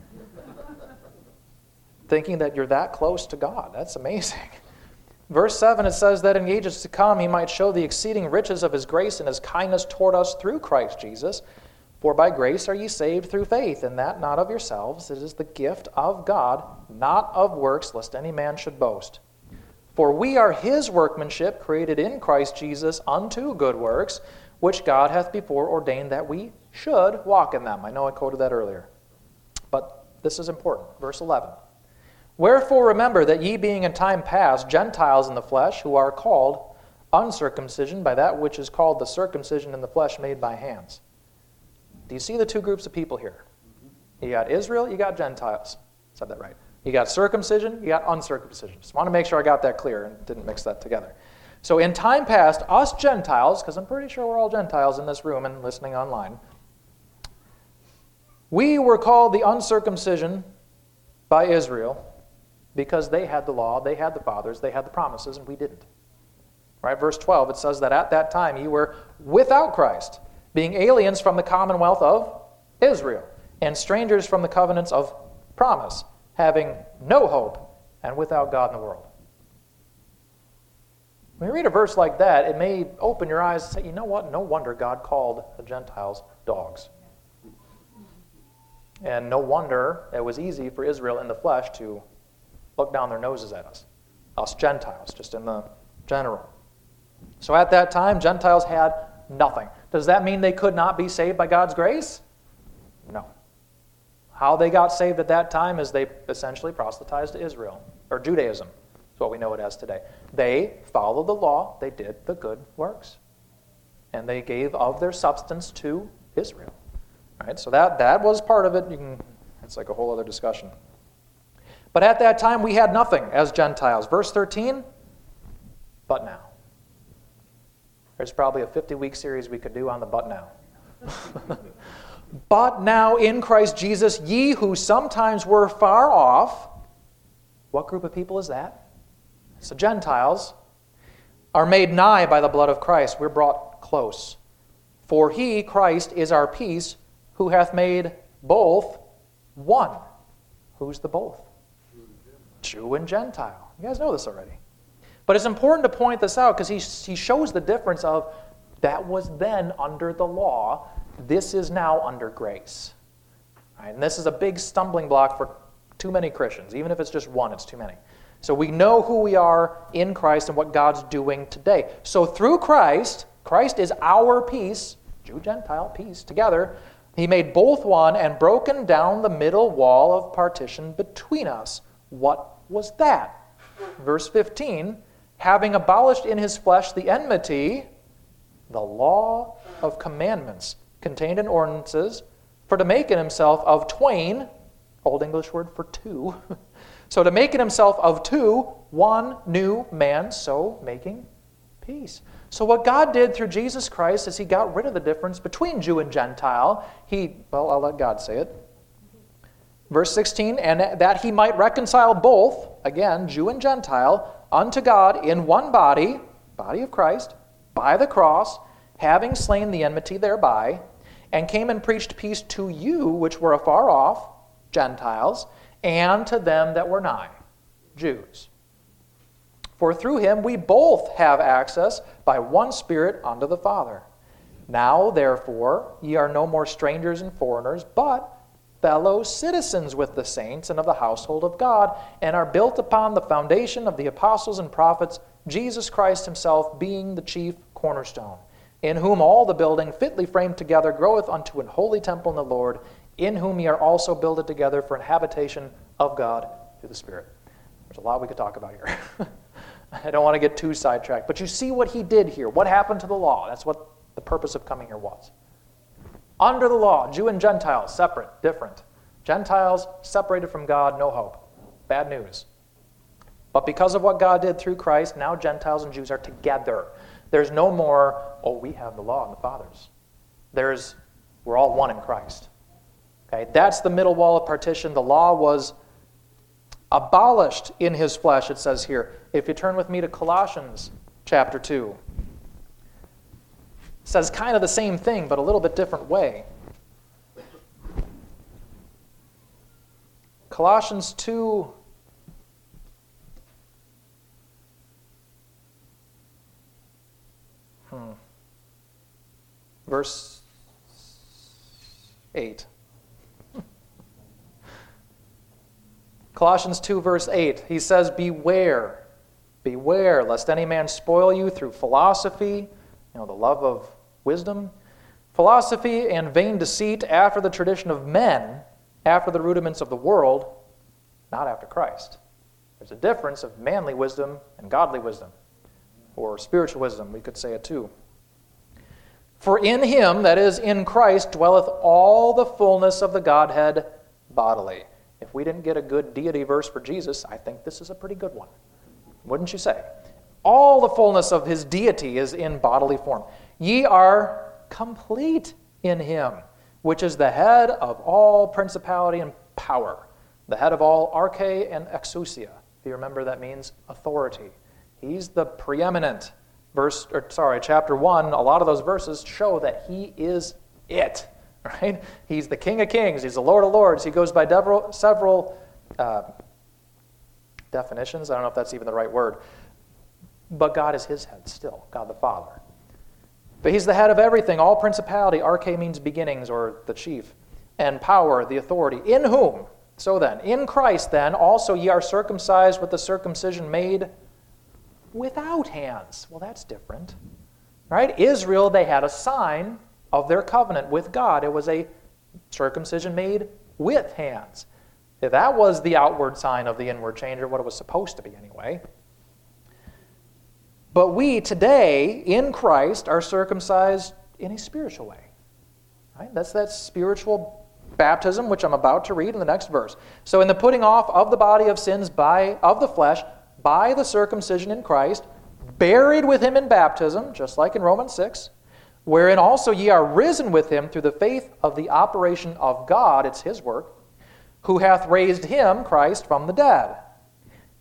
Speaker 1: Thinking that you're that close to God. That's amazing. Verse 7, it says that in the ages to come He might show the exceeding riches of His grace and His kindness toward us through Christ Jesus. For by grace are ye saved through faith, and that not of yourselves. It is the gift of God, not of works, lest any man should boast. For we are His workmanship, created in Christ Jesus unto good works, which God hath before ordained that we should walk in them. I know I quoted that earlier, but this is important. Verse 11. "Wherefore remember that ye being in time past Gentiles in the flesh, who are called uncircumcision by that which is called the circumcision in the flesh made by hands." Do you see the two groups of people here? You got Israel, you got Gentiles. Said that right. You got circumcision, you got uncircumcision. Just want to make sure I got that clear and didn't mix that together. So in time past, us Gentiles, because I'm pretty sure we're all Gentiles in this room and listening online, we were called the uncircumcision by Israel because they had the law, they had the fathers, they had the promises, and we didn't. Right? Verse 12, it says that at that time you were without Christ, being aliens from the commonwealth of Israel, and strangers from the covenants of promise, having no hope, and without God in the world. When you read a verse like that, it may open your eyes and say, you know what? No wonder God called the Gentiles dogs. And no wonder it was easy for Israel in the flesh to look down their noses at us Gentiles, just in the general. So at that time, Gentiles had nothing. Does that mean they could not be saved by God's grace? No. How they got saved at that time is they essentially proselytized to Israel, or Judaism, is what we know it as today. They followed the law, they did the good works, and they gave of their substance to Israel. Right? So that was part of it. It's like a whole other discussion. But at that time, we had nothing as Gentiles. Verse 13, but now. There's probably a 50-week series we could do on the but now. But now in Christ Jesus, ye who sometimes were far off, What group of people is that? It's the Gentiles. Are made nigh by the blood of Christ. We're brought close. For he, Christ, is our peace, who hath made both one. Who's the both? Jew and Gentile. You guys know this already. But it's important to point this out because he shows the difference of that was then under the law. This is now under grace. Right? And this is a big stumbling block for too many Christians. Even if it's just one, it's too many. So we know who we are in Christ and what God's doing today. So through Christ, Christ is our peace, Jew, Gentile, peace, together. He made both one and broken down the middle wall of partition between us. What was that? Verse 15, having abolished in his flesh the enmity, the law of commandments contained in ordinances, for to make in himself of twain, Old English word for two, so to make in himself of two, one new man, so making peace. So what God did through Jesus Christ is he got rid of the difference between Jew and Gentile. I'll let God say it. Verse 16, and that he might reconcile both, again, Jew and Gentile, unto God in one body, body of Christ, by the cross, having slain the enmity thereby, and came and preached peace to you which were afar off, Gentiles, and to them that were nigh, Jews. For through him we both have access by one Spirit unto the Father. Now, therefore, ye are no more strangers and foreigners, but fellow citizens with the saints and of the household of God, and are built upon the foundation of the apostles and prophets, Jesus Christ himself being the chief cornerstone, in whom all the building fitly framed together groweth unto an holy temple in the Lord, in whom ye are also builded together for an habitation of God through the Spirit. There's a lot we could talk about here. I don't want to get too sidetracked. But you see what he did here. What happened to the law? That's what the purpose of coming here was. Under the law, Jew and Gentiles, separate, different. Gentiles, separated from God, no hope. Bad news. But because of what God did through Christ, now Gentiles and Jews are together. There's no more, we have the law and the fathers. We're all one in Christ. Okay, that's the middle wall of partition. The law was abolished in his flesh, it says here. If you turn with me to Colossians chapter 2. It says kind of the same thing, but a little bit different way. Colossians 2, verse 8. Colossians 2, verse 8, he says, Beware, lest any man spoil you through philosophy, the love of wisdom, philosophy and vain deceit after the tradition of men, after the rudiments of the world, not after Christ. There's a difference of manly wisdom and godly wisdom, or spiritual wisdom, we could say it too. For in him, that is, in Christ, dwelleth all the fullness of the Godhead bodily. If we didn't get a good deity verse for Jesus, I think this is a pretty good one. Wouldn't you say? All the fullness of his deity is in bodily form. Ye are complete in him, which is the head of all principality and power, the head of all arche and exousia. If you remember, that means authority. He's the preeminent. Chapter 1, a lot of those verses show that he is it. Right? He's the King of Kings. He's the Lord of Lords. He goes by several definitions. I don't know if that's even the right word. But God is his head still, God the Father. But he's the head of everything, all principality. Arche means beginnings, or the chief. And power, the authority. In whom? So then, in Christ then, also ye are circumcised with the circumcision made without hands. Well, that's different. Right? Israel, they had a sign of their covenant with God. It was a circumcision made with hands. If that was the outward sign of the inward change, or what it was supposed to be anyway. But we today, in Christ, are circumcised in a spiritual way. Right? That's that spiritual baptism, which I'm about to read in the next verse. So in the putting off of the body of sins of the flesh, by the circumcision in Christ, buried with him in baptism, just like in Romans 6, wherein also ye are risen with him through the faith of the operation of God, it's his work, who hath raised him, Christ, from the dead,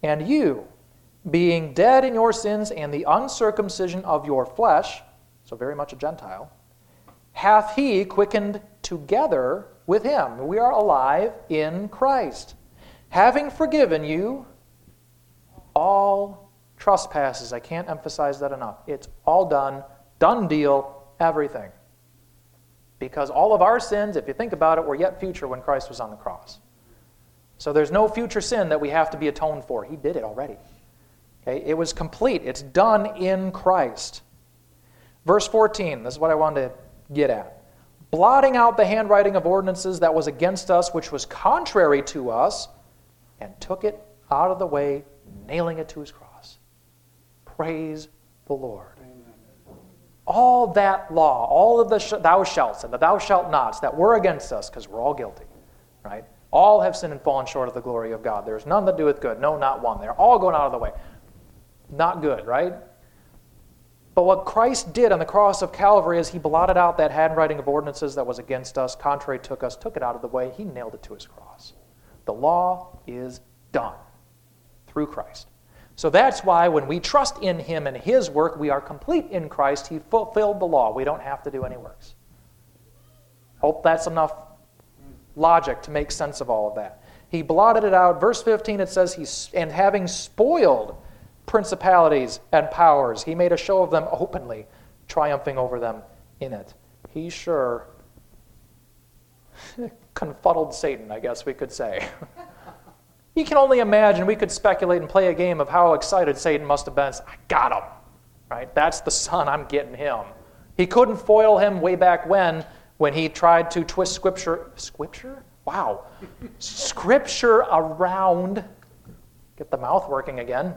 Speaker 1: And you, being dead in your sins and the uncircumcision of your flesh, so very much a Gentile, hath he quickened together with him. We are alive in Christ, having forgiven you all trespasses. I can't emphasize that enough. It's all done, done deal, everything. Because all of our sins, if you think about it, were yet future when Christ was on the cross. So there's no future sin that we have to be atoned for. He did it already. Okay? It was complete. It's done in Christ. Verse 14, this is what I wanted to get at. Blotting out the handwriting of ordinances that was against us, which was contrary to us, and took it out of the way, nailing it to his cross. Praise the Lord. All that law, all of the thou shalt and the thou shalt nots that were against us, because we're all guilty, right? All have sinned and fallen short of the glory of God. There's none that doeth good, no, not one. They're all going out of the way. Not good, right? But what Christ did on the cross of Calvary is he blotted out that handwriting of ordinances that was against us, contrary to us, took it out of the way. He nailed it to his cross. The law is done through Christ. So that's why when we trust in him and his work, we are complete in Christ. He fulfilled the law. We don't have to do any works. Hope that's enough logic to make sense of all of that. He blotted it out. Verse 15, it says, and having spoiled principalities and powers, he made a show of them openly, triumphing over them in it. He sure confuddled Satan, I guess we could say. You can only imagine, we could speculate and play a game of how excited Satan must have been. I got him, right? That's the son, I'm getting him. He couldn't foil him way back when he tried to twist Scripture? Wow. Scripture around, get the mouth working again.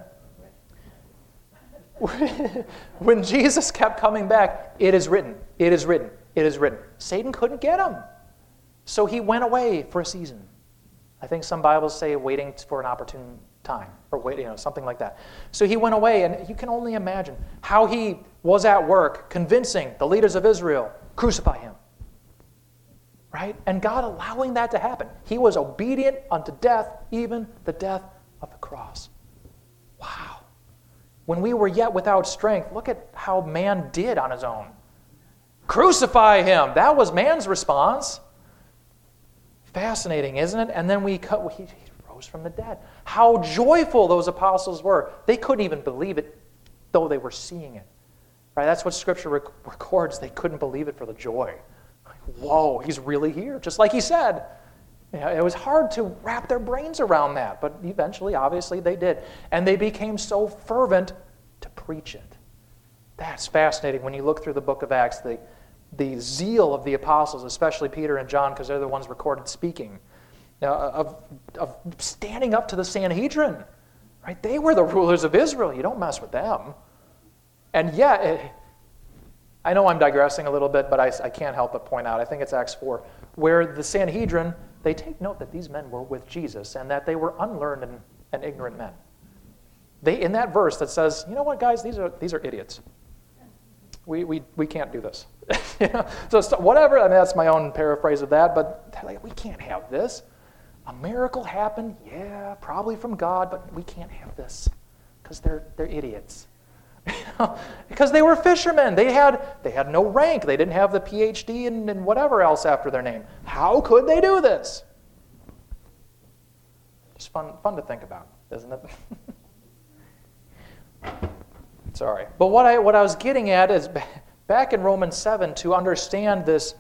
Speaker 1: When Jesus kept coming back, it is written, it is written, it is written. Satan couldn't get him. So he went away for a season. I think some Bibles say waiting for an opportune time, or wait, something like that. So he went away, and you can only imagine how he was at work convincing the leaders of Israel, crucify him. Right? And God allowing that to happen. He was obedient unto death, even the death of the cross. Wow. When we were yet without strength, look at how man did on his own. Crucify him. That was man's response. Fascinating, isn't it? And then he rose from the dead. How joyful those apostles were. They couldn't even believe it, though they were seeing it. Right? That's what Scripture records. They couldn't believe it for the joy. Like, whoa, he's really here, just like he said. It was hard to wrap their brains around that, but eventually, obviously, they did. And they became so fervent to preach it. That's fascinating when you look through the book of Acts, the zeal of the apostles, especially Peter and John, because they're the ones recorded speaking, of standing up to the Sanhedrin. Right? They were the rulers of Israel. You don't mess with them. And yet, I know I'm digressing a little bit, but I can't help but point out, I think it's Acts 4, where the Sanhedrin, they take note that these men were with Jesus and that they were unlearned and ignorant men. In that verse that says, you know what, guys, these are idiots. We can't do this. So whatever, I mean, that's my own paraphrase of that, but they're like, we can't have this. A miracle happened, yeah, probably from God, but we can't have this because they're idiots. Because they were fishermen. They had no rank. They didn't have the PhD and whatever else after their name. How could they do this? Just fun to think about, isn't it? Sorry. But what I was getting at is back in Romans 7, to understand this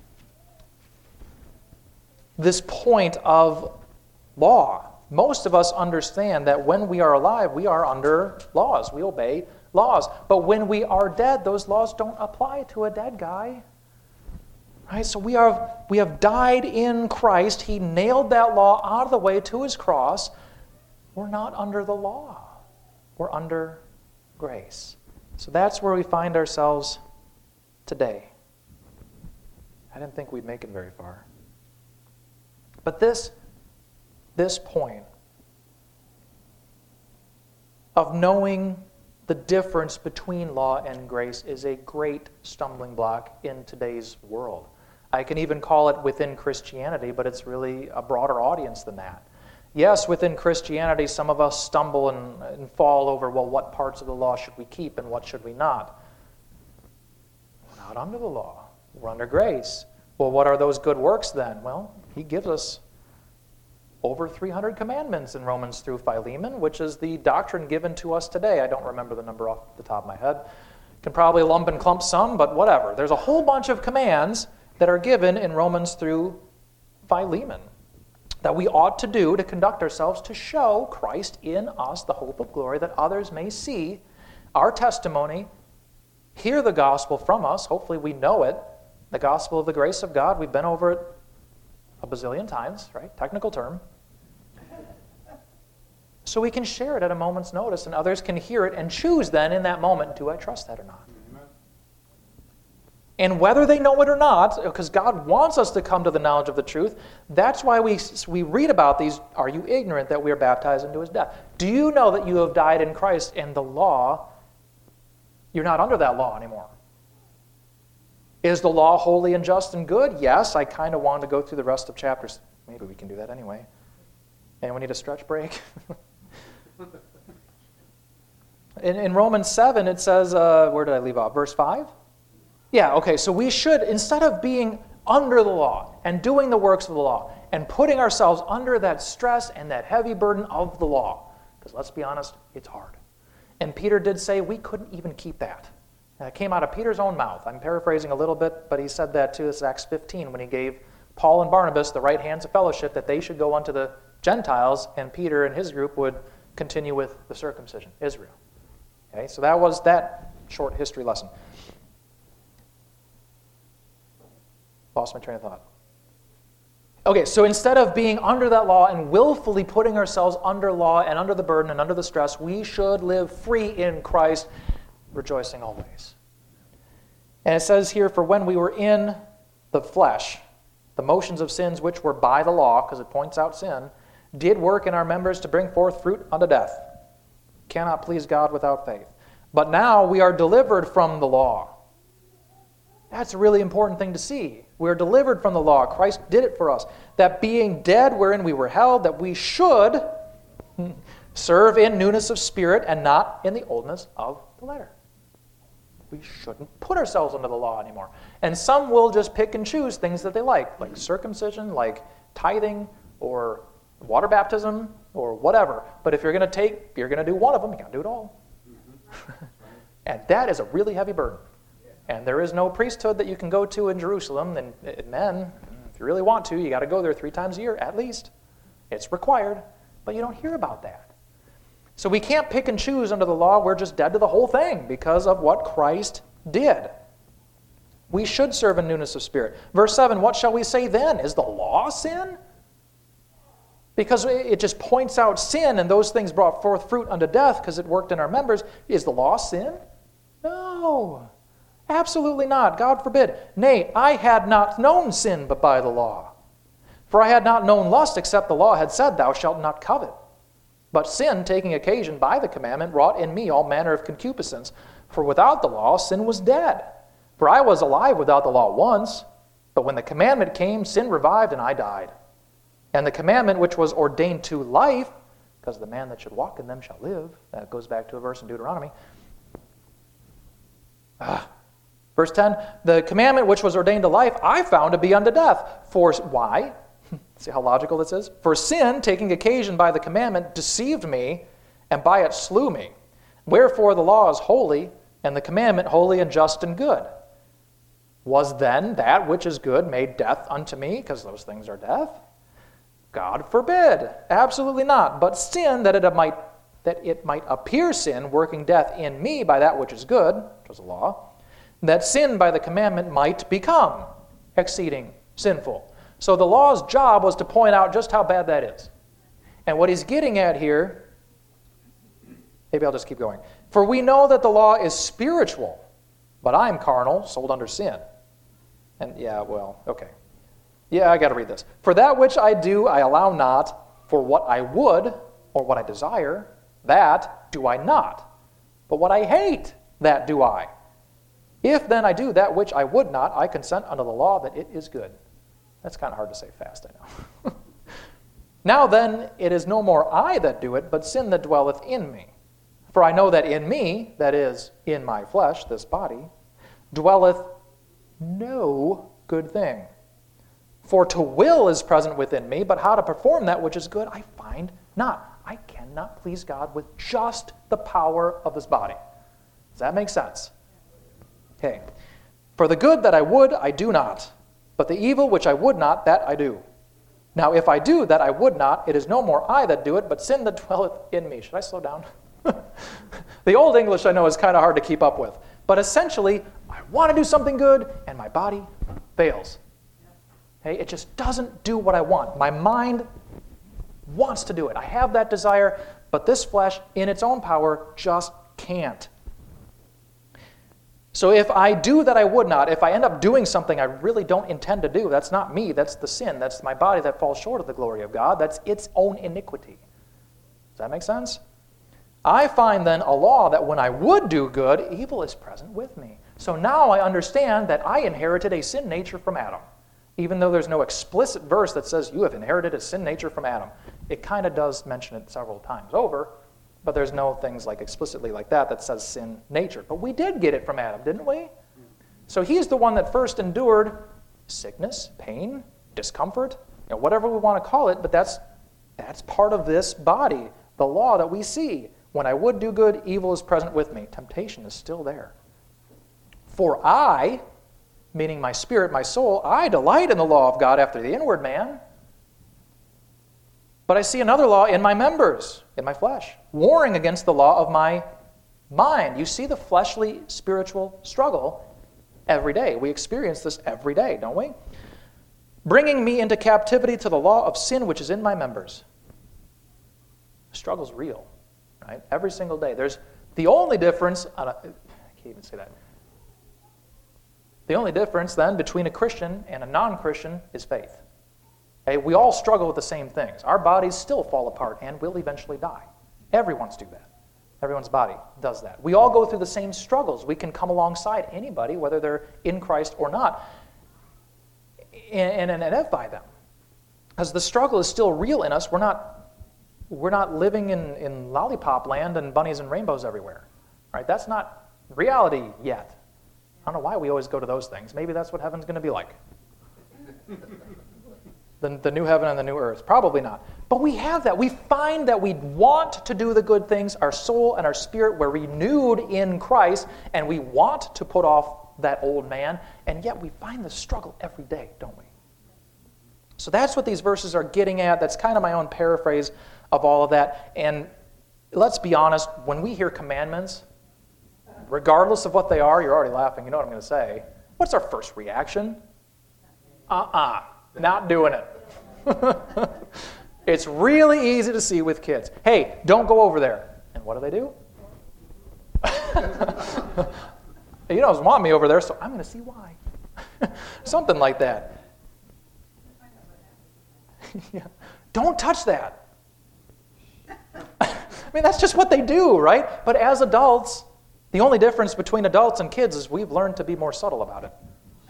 Speaker 1: point of law. Most of us understand that when we are alive, we are under laws. We obey laws. But when we are dead, those laws don't apply to a dead guy. Right? So we have died in Christ. He nailed that law out of the way to his cross. We're not under the law. We're under grace. So that's where we find ourselves today. I didn't think we'd make it very far. But this point of knowing the difference between law and grace is a great stumbling block in today's world. I can even call it within Christianity, but it's really a broader audience than that. Yes, within Christianity, some of us stumble and fall over, well, what parts of the law should we keep and what should we not? We're not under the law. We're under grace. Well, what are those good works then? Well, he gives us over 300 commandments in Romans through Philemon, which is the doctrine given to us today. I don't remember the number off the top of my head. Can probably lump and clump some, but whatever. There's a whole bunch of commands that are given in Romans through Philemon that we ought to do to conduct ourselves to show Christ in us, the hope of glory, that others may see our testimony, hear the gospel from us. Hopefully we know it. The gospel of the grace of God, we've been over it a bazillion times, right? Technical term. So we can share it at a moment's notice, and others can hear it and choose then in that moment, do I trust that or not? And whether they know it or not, because God wants us to come to the knowledge of the truth, that's why we read about these, are you ignorant that we are baptized into his death? Do you know that you have died in Christ and the law, you're not under that law anymore? Is the law holy and just and good? Yes, I kind of wanted to go through the rest of chapters. Maybe we can do that anyway. Anyone need a stretch break? In Romans 7, it says, where did I leave off? Verse 5? Yeah, okay, so we should, instead of being under the law and doing the works of the law and putting ourselves under that stress and that heavy burden of the law, because let's be honest, it's hard. And Peter did say we couldn't even keep that. And it came out of Peter's own mouth. I'm paraphrasing a little bit, but he said that too. This is Acts 15 when he gave Paul and Barnabas the right hands of fellowship that they should go unto the Gentiles, and Peter and his group would continue with the circumcision, Israel. Okay, so that was that short history lesson. Lost my train of thought. Okay, so instead of being under that law and willfully putting ourselves under law and under the burden and under the stress, we should live free in Christ, rejoicing always. And it says here, for when we were in the flesh, the motions of sins which were by the law, because it points out sin, did work in our members to bring forth fruit unto death. Cannot please God without faith. But now we are delivered from the law. That's a really important thing to see. We are delivered from the law. Christ did it for us. That being dead wherein we were held, that we should serve in newness of spirit and not in the oldness of the letter. We shouldn't put ourselves under the law anymore. And some will just pick and choose things that they like circumcision, like tithing, or water baptism, or whatever. But if you're going to do one of them, you got to do it all. And that is a really heavy burden. And there is no priesthood that you can go to in Jerusalem. And men, if you really want to, you got to go there 3 times a year at least. It's required, but you don't hear about that. So we can't pick and choose under the law. We're just dead to the whole thing because of what Christ did. We should serve in newness of spirit. Verse 7, what shall we say then? Is the law sin? Because it just points out sin, and those things brought forth fruit unto death because it worked in our members. Is the law sin? No. Absolutely not. God forbid. Nay, I had not known sin but by the law. For I had not known lust except the law had said, thou shalt not covet. But sin, taking occasion by the commandment, wrought in me all manner of concupiscence. For without the law, sin was dead. For I was alive without the law once, but when the commandment came, sin revived and I died. And the commandment which was ordained to life, because the man that should walk in them shall live. That goes back to a verse in Deuteronomy. Verse 10, the commandment which was ordained to life, I found to be unto death. For why? See how logical this is? For sin, taking occasion by the commandment, deceived me, and by it slew me. Wherefore the law is holy, and the commandment holy and just and good. Was then that which is good made death unto me, because those things are death? God forbid. Absolutely not. But sin, that it might appear sin, working death in me by that which is good, which was the law, that sin by the commandment might become exceeding sinful. So the law's job was to point out just how bad that is. And what he's getting at here, maybe I'll just keep going. For we know that the law is spiritual, but I am carnal, sold under sin. And I got to read this. For that which I do, I allow not. For what I would, or what I desire, that do I not. But what I hate, that do I. If then I do that which I would not, I consent unto the law that it is good. That's kind of hard to say fast, I know. Now then, it is no more I that do it, but sin that dwelleth in me. For I know that in me, that is, in my flesh, this body, dwelleth no good thing. For to will is present within me, but how to perform that which is good I find not. I cannot please God with just the power of this body. Does that make sense? Okay. For the good that I would, I do not, but the evil which I would not, that I do. Now if I do that I would not, it is no more I that do it, but sin that dwelleth in me. Should I slow down? The Old English I know is kind of hard to keep up with. But essentially, I want to do something good, and my body fails. Okay? It just doesn't do what I want. My mind wants to do it. I have that desire, but this flesh, in its own power, just can't. So if I do that I would not, if I end up doing something I really don't intend to do, that's not me, that's the sin, that's my body that falls short of the glory of God, that's its own iniquity. Does that make sense? I find then a law that when I would do good, evil is present with me. So now I understand that I inherited a sin nature from Adam. Even though there's no explicit verse that says you have inherited a sin nature from Adam. It kind of does mention it several times over, but there's no things like explicitly like that says sin nature. But we did get it from Adam, didn't we? So he's the one that first endured sickness, pain, discomfort, whatever we want to call it, but that's part of this body, the law that we see. When I would do good, evil is present with me. Temptation is still there. For I, meaning my spirit, my soul, I delight in the law of God after the inward man. But I see another law in my members, in my flesh, warring against the law of my mind. You see the fleshly spiritual struggle every day. We experience this every day, don't we? Bringing me into captivity to the law of sin which is in my members. The struggle's real, right? Every single day. There's the only difference, I can't even say that. The only difference then between a Christian and a non-Christian is faith. Okay? We all struggle with the same things. Our bodies still fall apart and will eventually die. Everyone's do that. Everyone's body does that. We all go through the same struggles. We can come alongside anybody, whether they're in Christ or not, and edify them. Because the struggle is still real in us. We're not living in lollipop land and bunnies and rainbows everywhere. Right? That's not reality yet. I don't know why we always go to those things. Maybe that's what heaven's going to be like. The new heaven and the new earth. Probably not. But we have that. We find that we want to do the good things. Our soul and our spirit were renewed in Christ, and we want to put off that old man, and yet we find the struggle every day, don't we? So that's what these verses are getting at. That's kind of my own paraphrase of all of that. And let's be honest, when we hear commandments, regardless of what they are, you're already laughing, you know what I'm going to say. What's our first reaction? Not doing it. It's really easy to see with kids. Hey, don't go over there. And what do? You don't want me over there, so I'm going to see why. Something like that. Yeah. Don't touch that. I mean, that's just what they do, right? But as adults, the only difference between adults and kids is we've learned to be more subtle about it.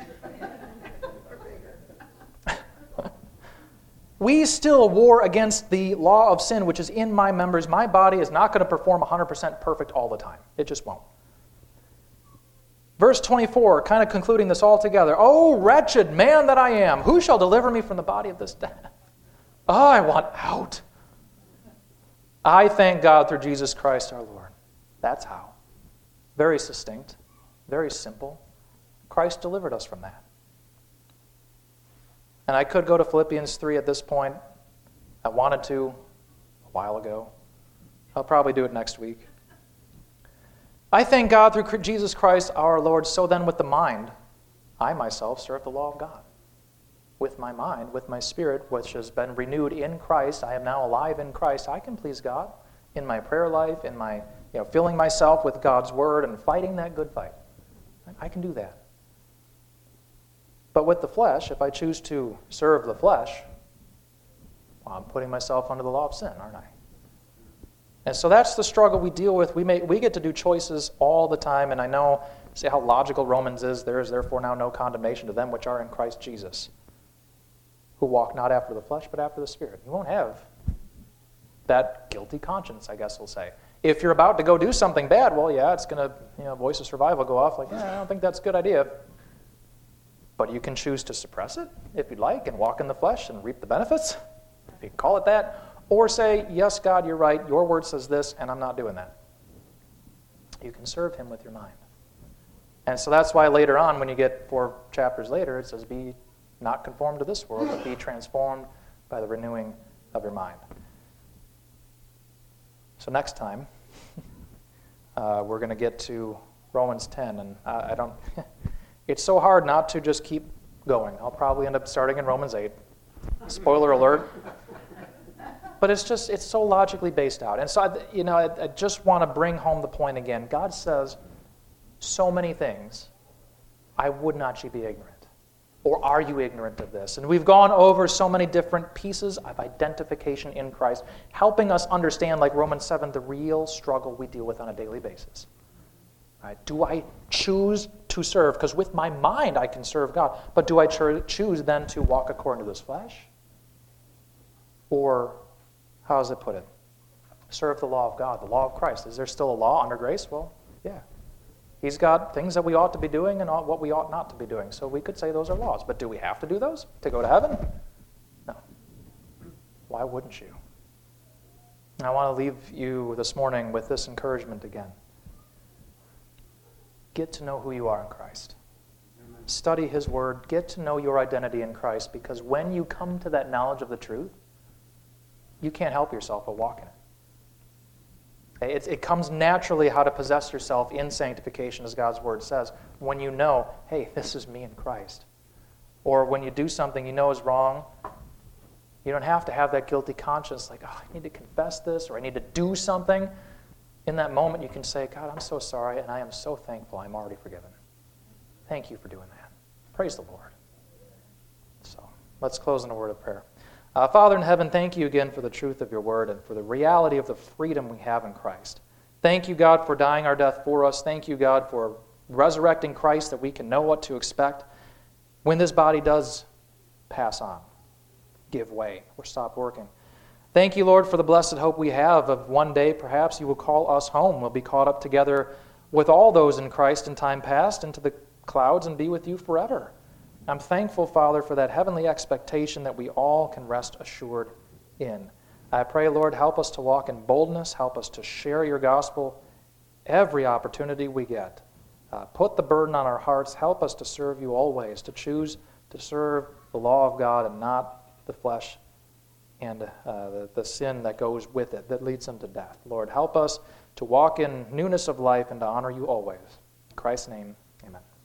Speaker 1: We still war against the law of sin, which is in my members. My body is not going to perform 100% perfect all the time. It just won't. Verse 24, kind of concluding this all together. Oh, wretched man that I am, who shall deliver me from the body of this death? Oh, I want out. I thank God through Jesus Christ our Lord. That's how. Very succinct, very simple. Christ delivered us from that. And I could go to Philippians 3 at this point. I wanted to a while ago. I'll probably do it next week. I thank God through Jesus Christ our Lord. So then with the mind, I myself serve the law of God. With my mind, with my spirit, which has been renewed in Christ, I am now alive in Christ. I can please God in my prayer life, in my filling myself with God's word and fighting that good fight. I can do that. But with the flesh, if I choose to serve the flesh, well, I'm putting myself under the law of sin, aren't I? And so that's the struggle we deal with. We get to do choices all the time, and I know, see how logical Romans is. There is therefore now no condemnation to them which are in Christ Jesus. who walk not after the flesh, but after the Spirit. You won't have that guilty conscience, I guess we'll say. If you're about to go do something bad, well, yeah, it's going to, voice of survival go off like, yeah, I don't think that's a good idea. But you can choose to suppress it if you'd like and walk in the flesh and reap the benefits, if you can call it that. Or say, yes, God, you're right, your word says this, and I'm not doing that. You can serve him with your mind. And so that's why later on, when you get 4 chapters later, it says, be not conformed to this world, but be transformed by the renewing of your mind. So next time, we're going to get to Romans 10, and I don't... It's so hard not to just keep going. I'll probably end up starting in Romans 8. Spoiler alert. But it's so logically based out. And so, I just want to bring home the point again. God says so many things. I would not ye be ignorant. Or are you ignorant of this? And we've gone over so many different pieces of identification in Christ, helping us understand, like Romans 7, the real struggle we deal with on a daily basis. Right? Do I choose to serve? Because with my mind I can serve God. But do I choose then to walk according to this flesh? Or, how does it put it? Serve the law of God, the law of Christ. Is there still a law under grace? Well, yeah. He's got things that we ought to be doing and what we ought not to be doing. So we could say those are laws. But do we have to do those to go to heaven? No. Why wouldn't you? And I want to leave you this morning with this encouragement again. Get to know who you are in Christ. Amen. Study his word. Get to know your identity in Christ, because when you come to that knowledge of the truth, you can't help yourself but walk in it. It comes naturally how to possess yourself in sanctification, as God's word says, when you know, hey, this is me in Christ. Or when you do something you know is wrong, you don't have to have that guilty conscience like, oh, I need to confess this, or I need to do something. In that moment, you can say, God, I'm so sorry, and I am so thankful I'm already forgiven. Thank you for doing that. Praise the Lord. So, let's close in a word of prayer. Father in heaven, thank you again for the truth of your word and for the reality of the freedom we have in Christ. Thank you, God, for dying our death for us. Thank you, God, for resurrecting Christ that we can know what to expect when this body does pass on, give way, or stop working. Thank you, Lord, for the blessed hope we have of one day perhaps you will call us home. We'll be caught up together with all those in Christ in time past into the clouds and be with you forever. I'm thankful, Father, for that heavenly expectation that we all can rest assured in. I pray, Lord, help us to walk in boldness. Help us to share your gospel every opportunity we get. Put the burden on our hearts. Help us to serve you always, to choose to serve the law of God and not the flesh and the sin that goes with it, that leads them to death. Lord, help us to walk in newness of life and to honor you always. In Christ's name, amen.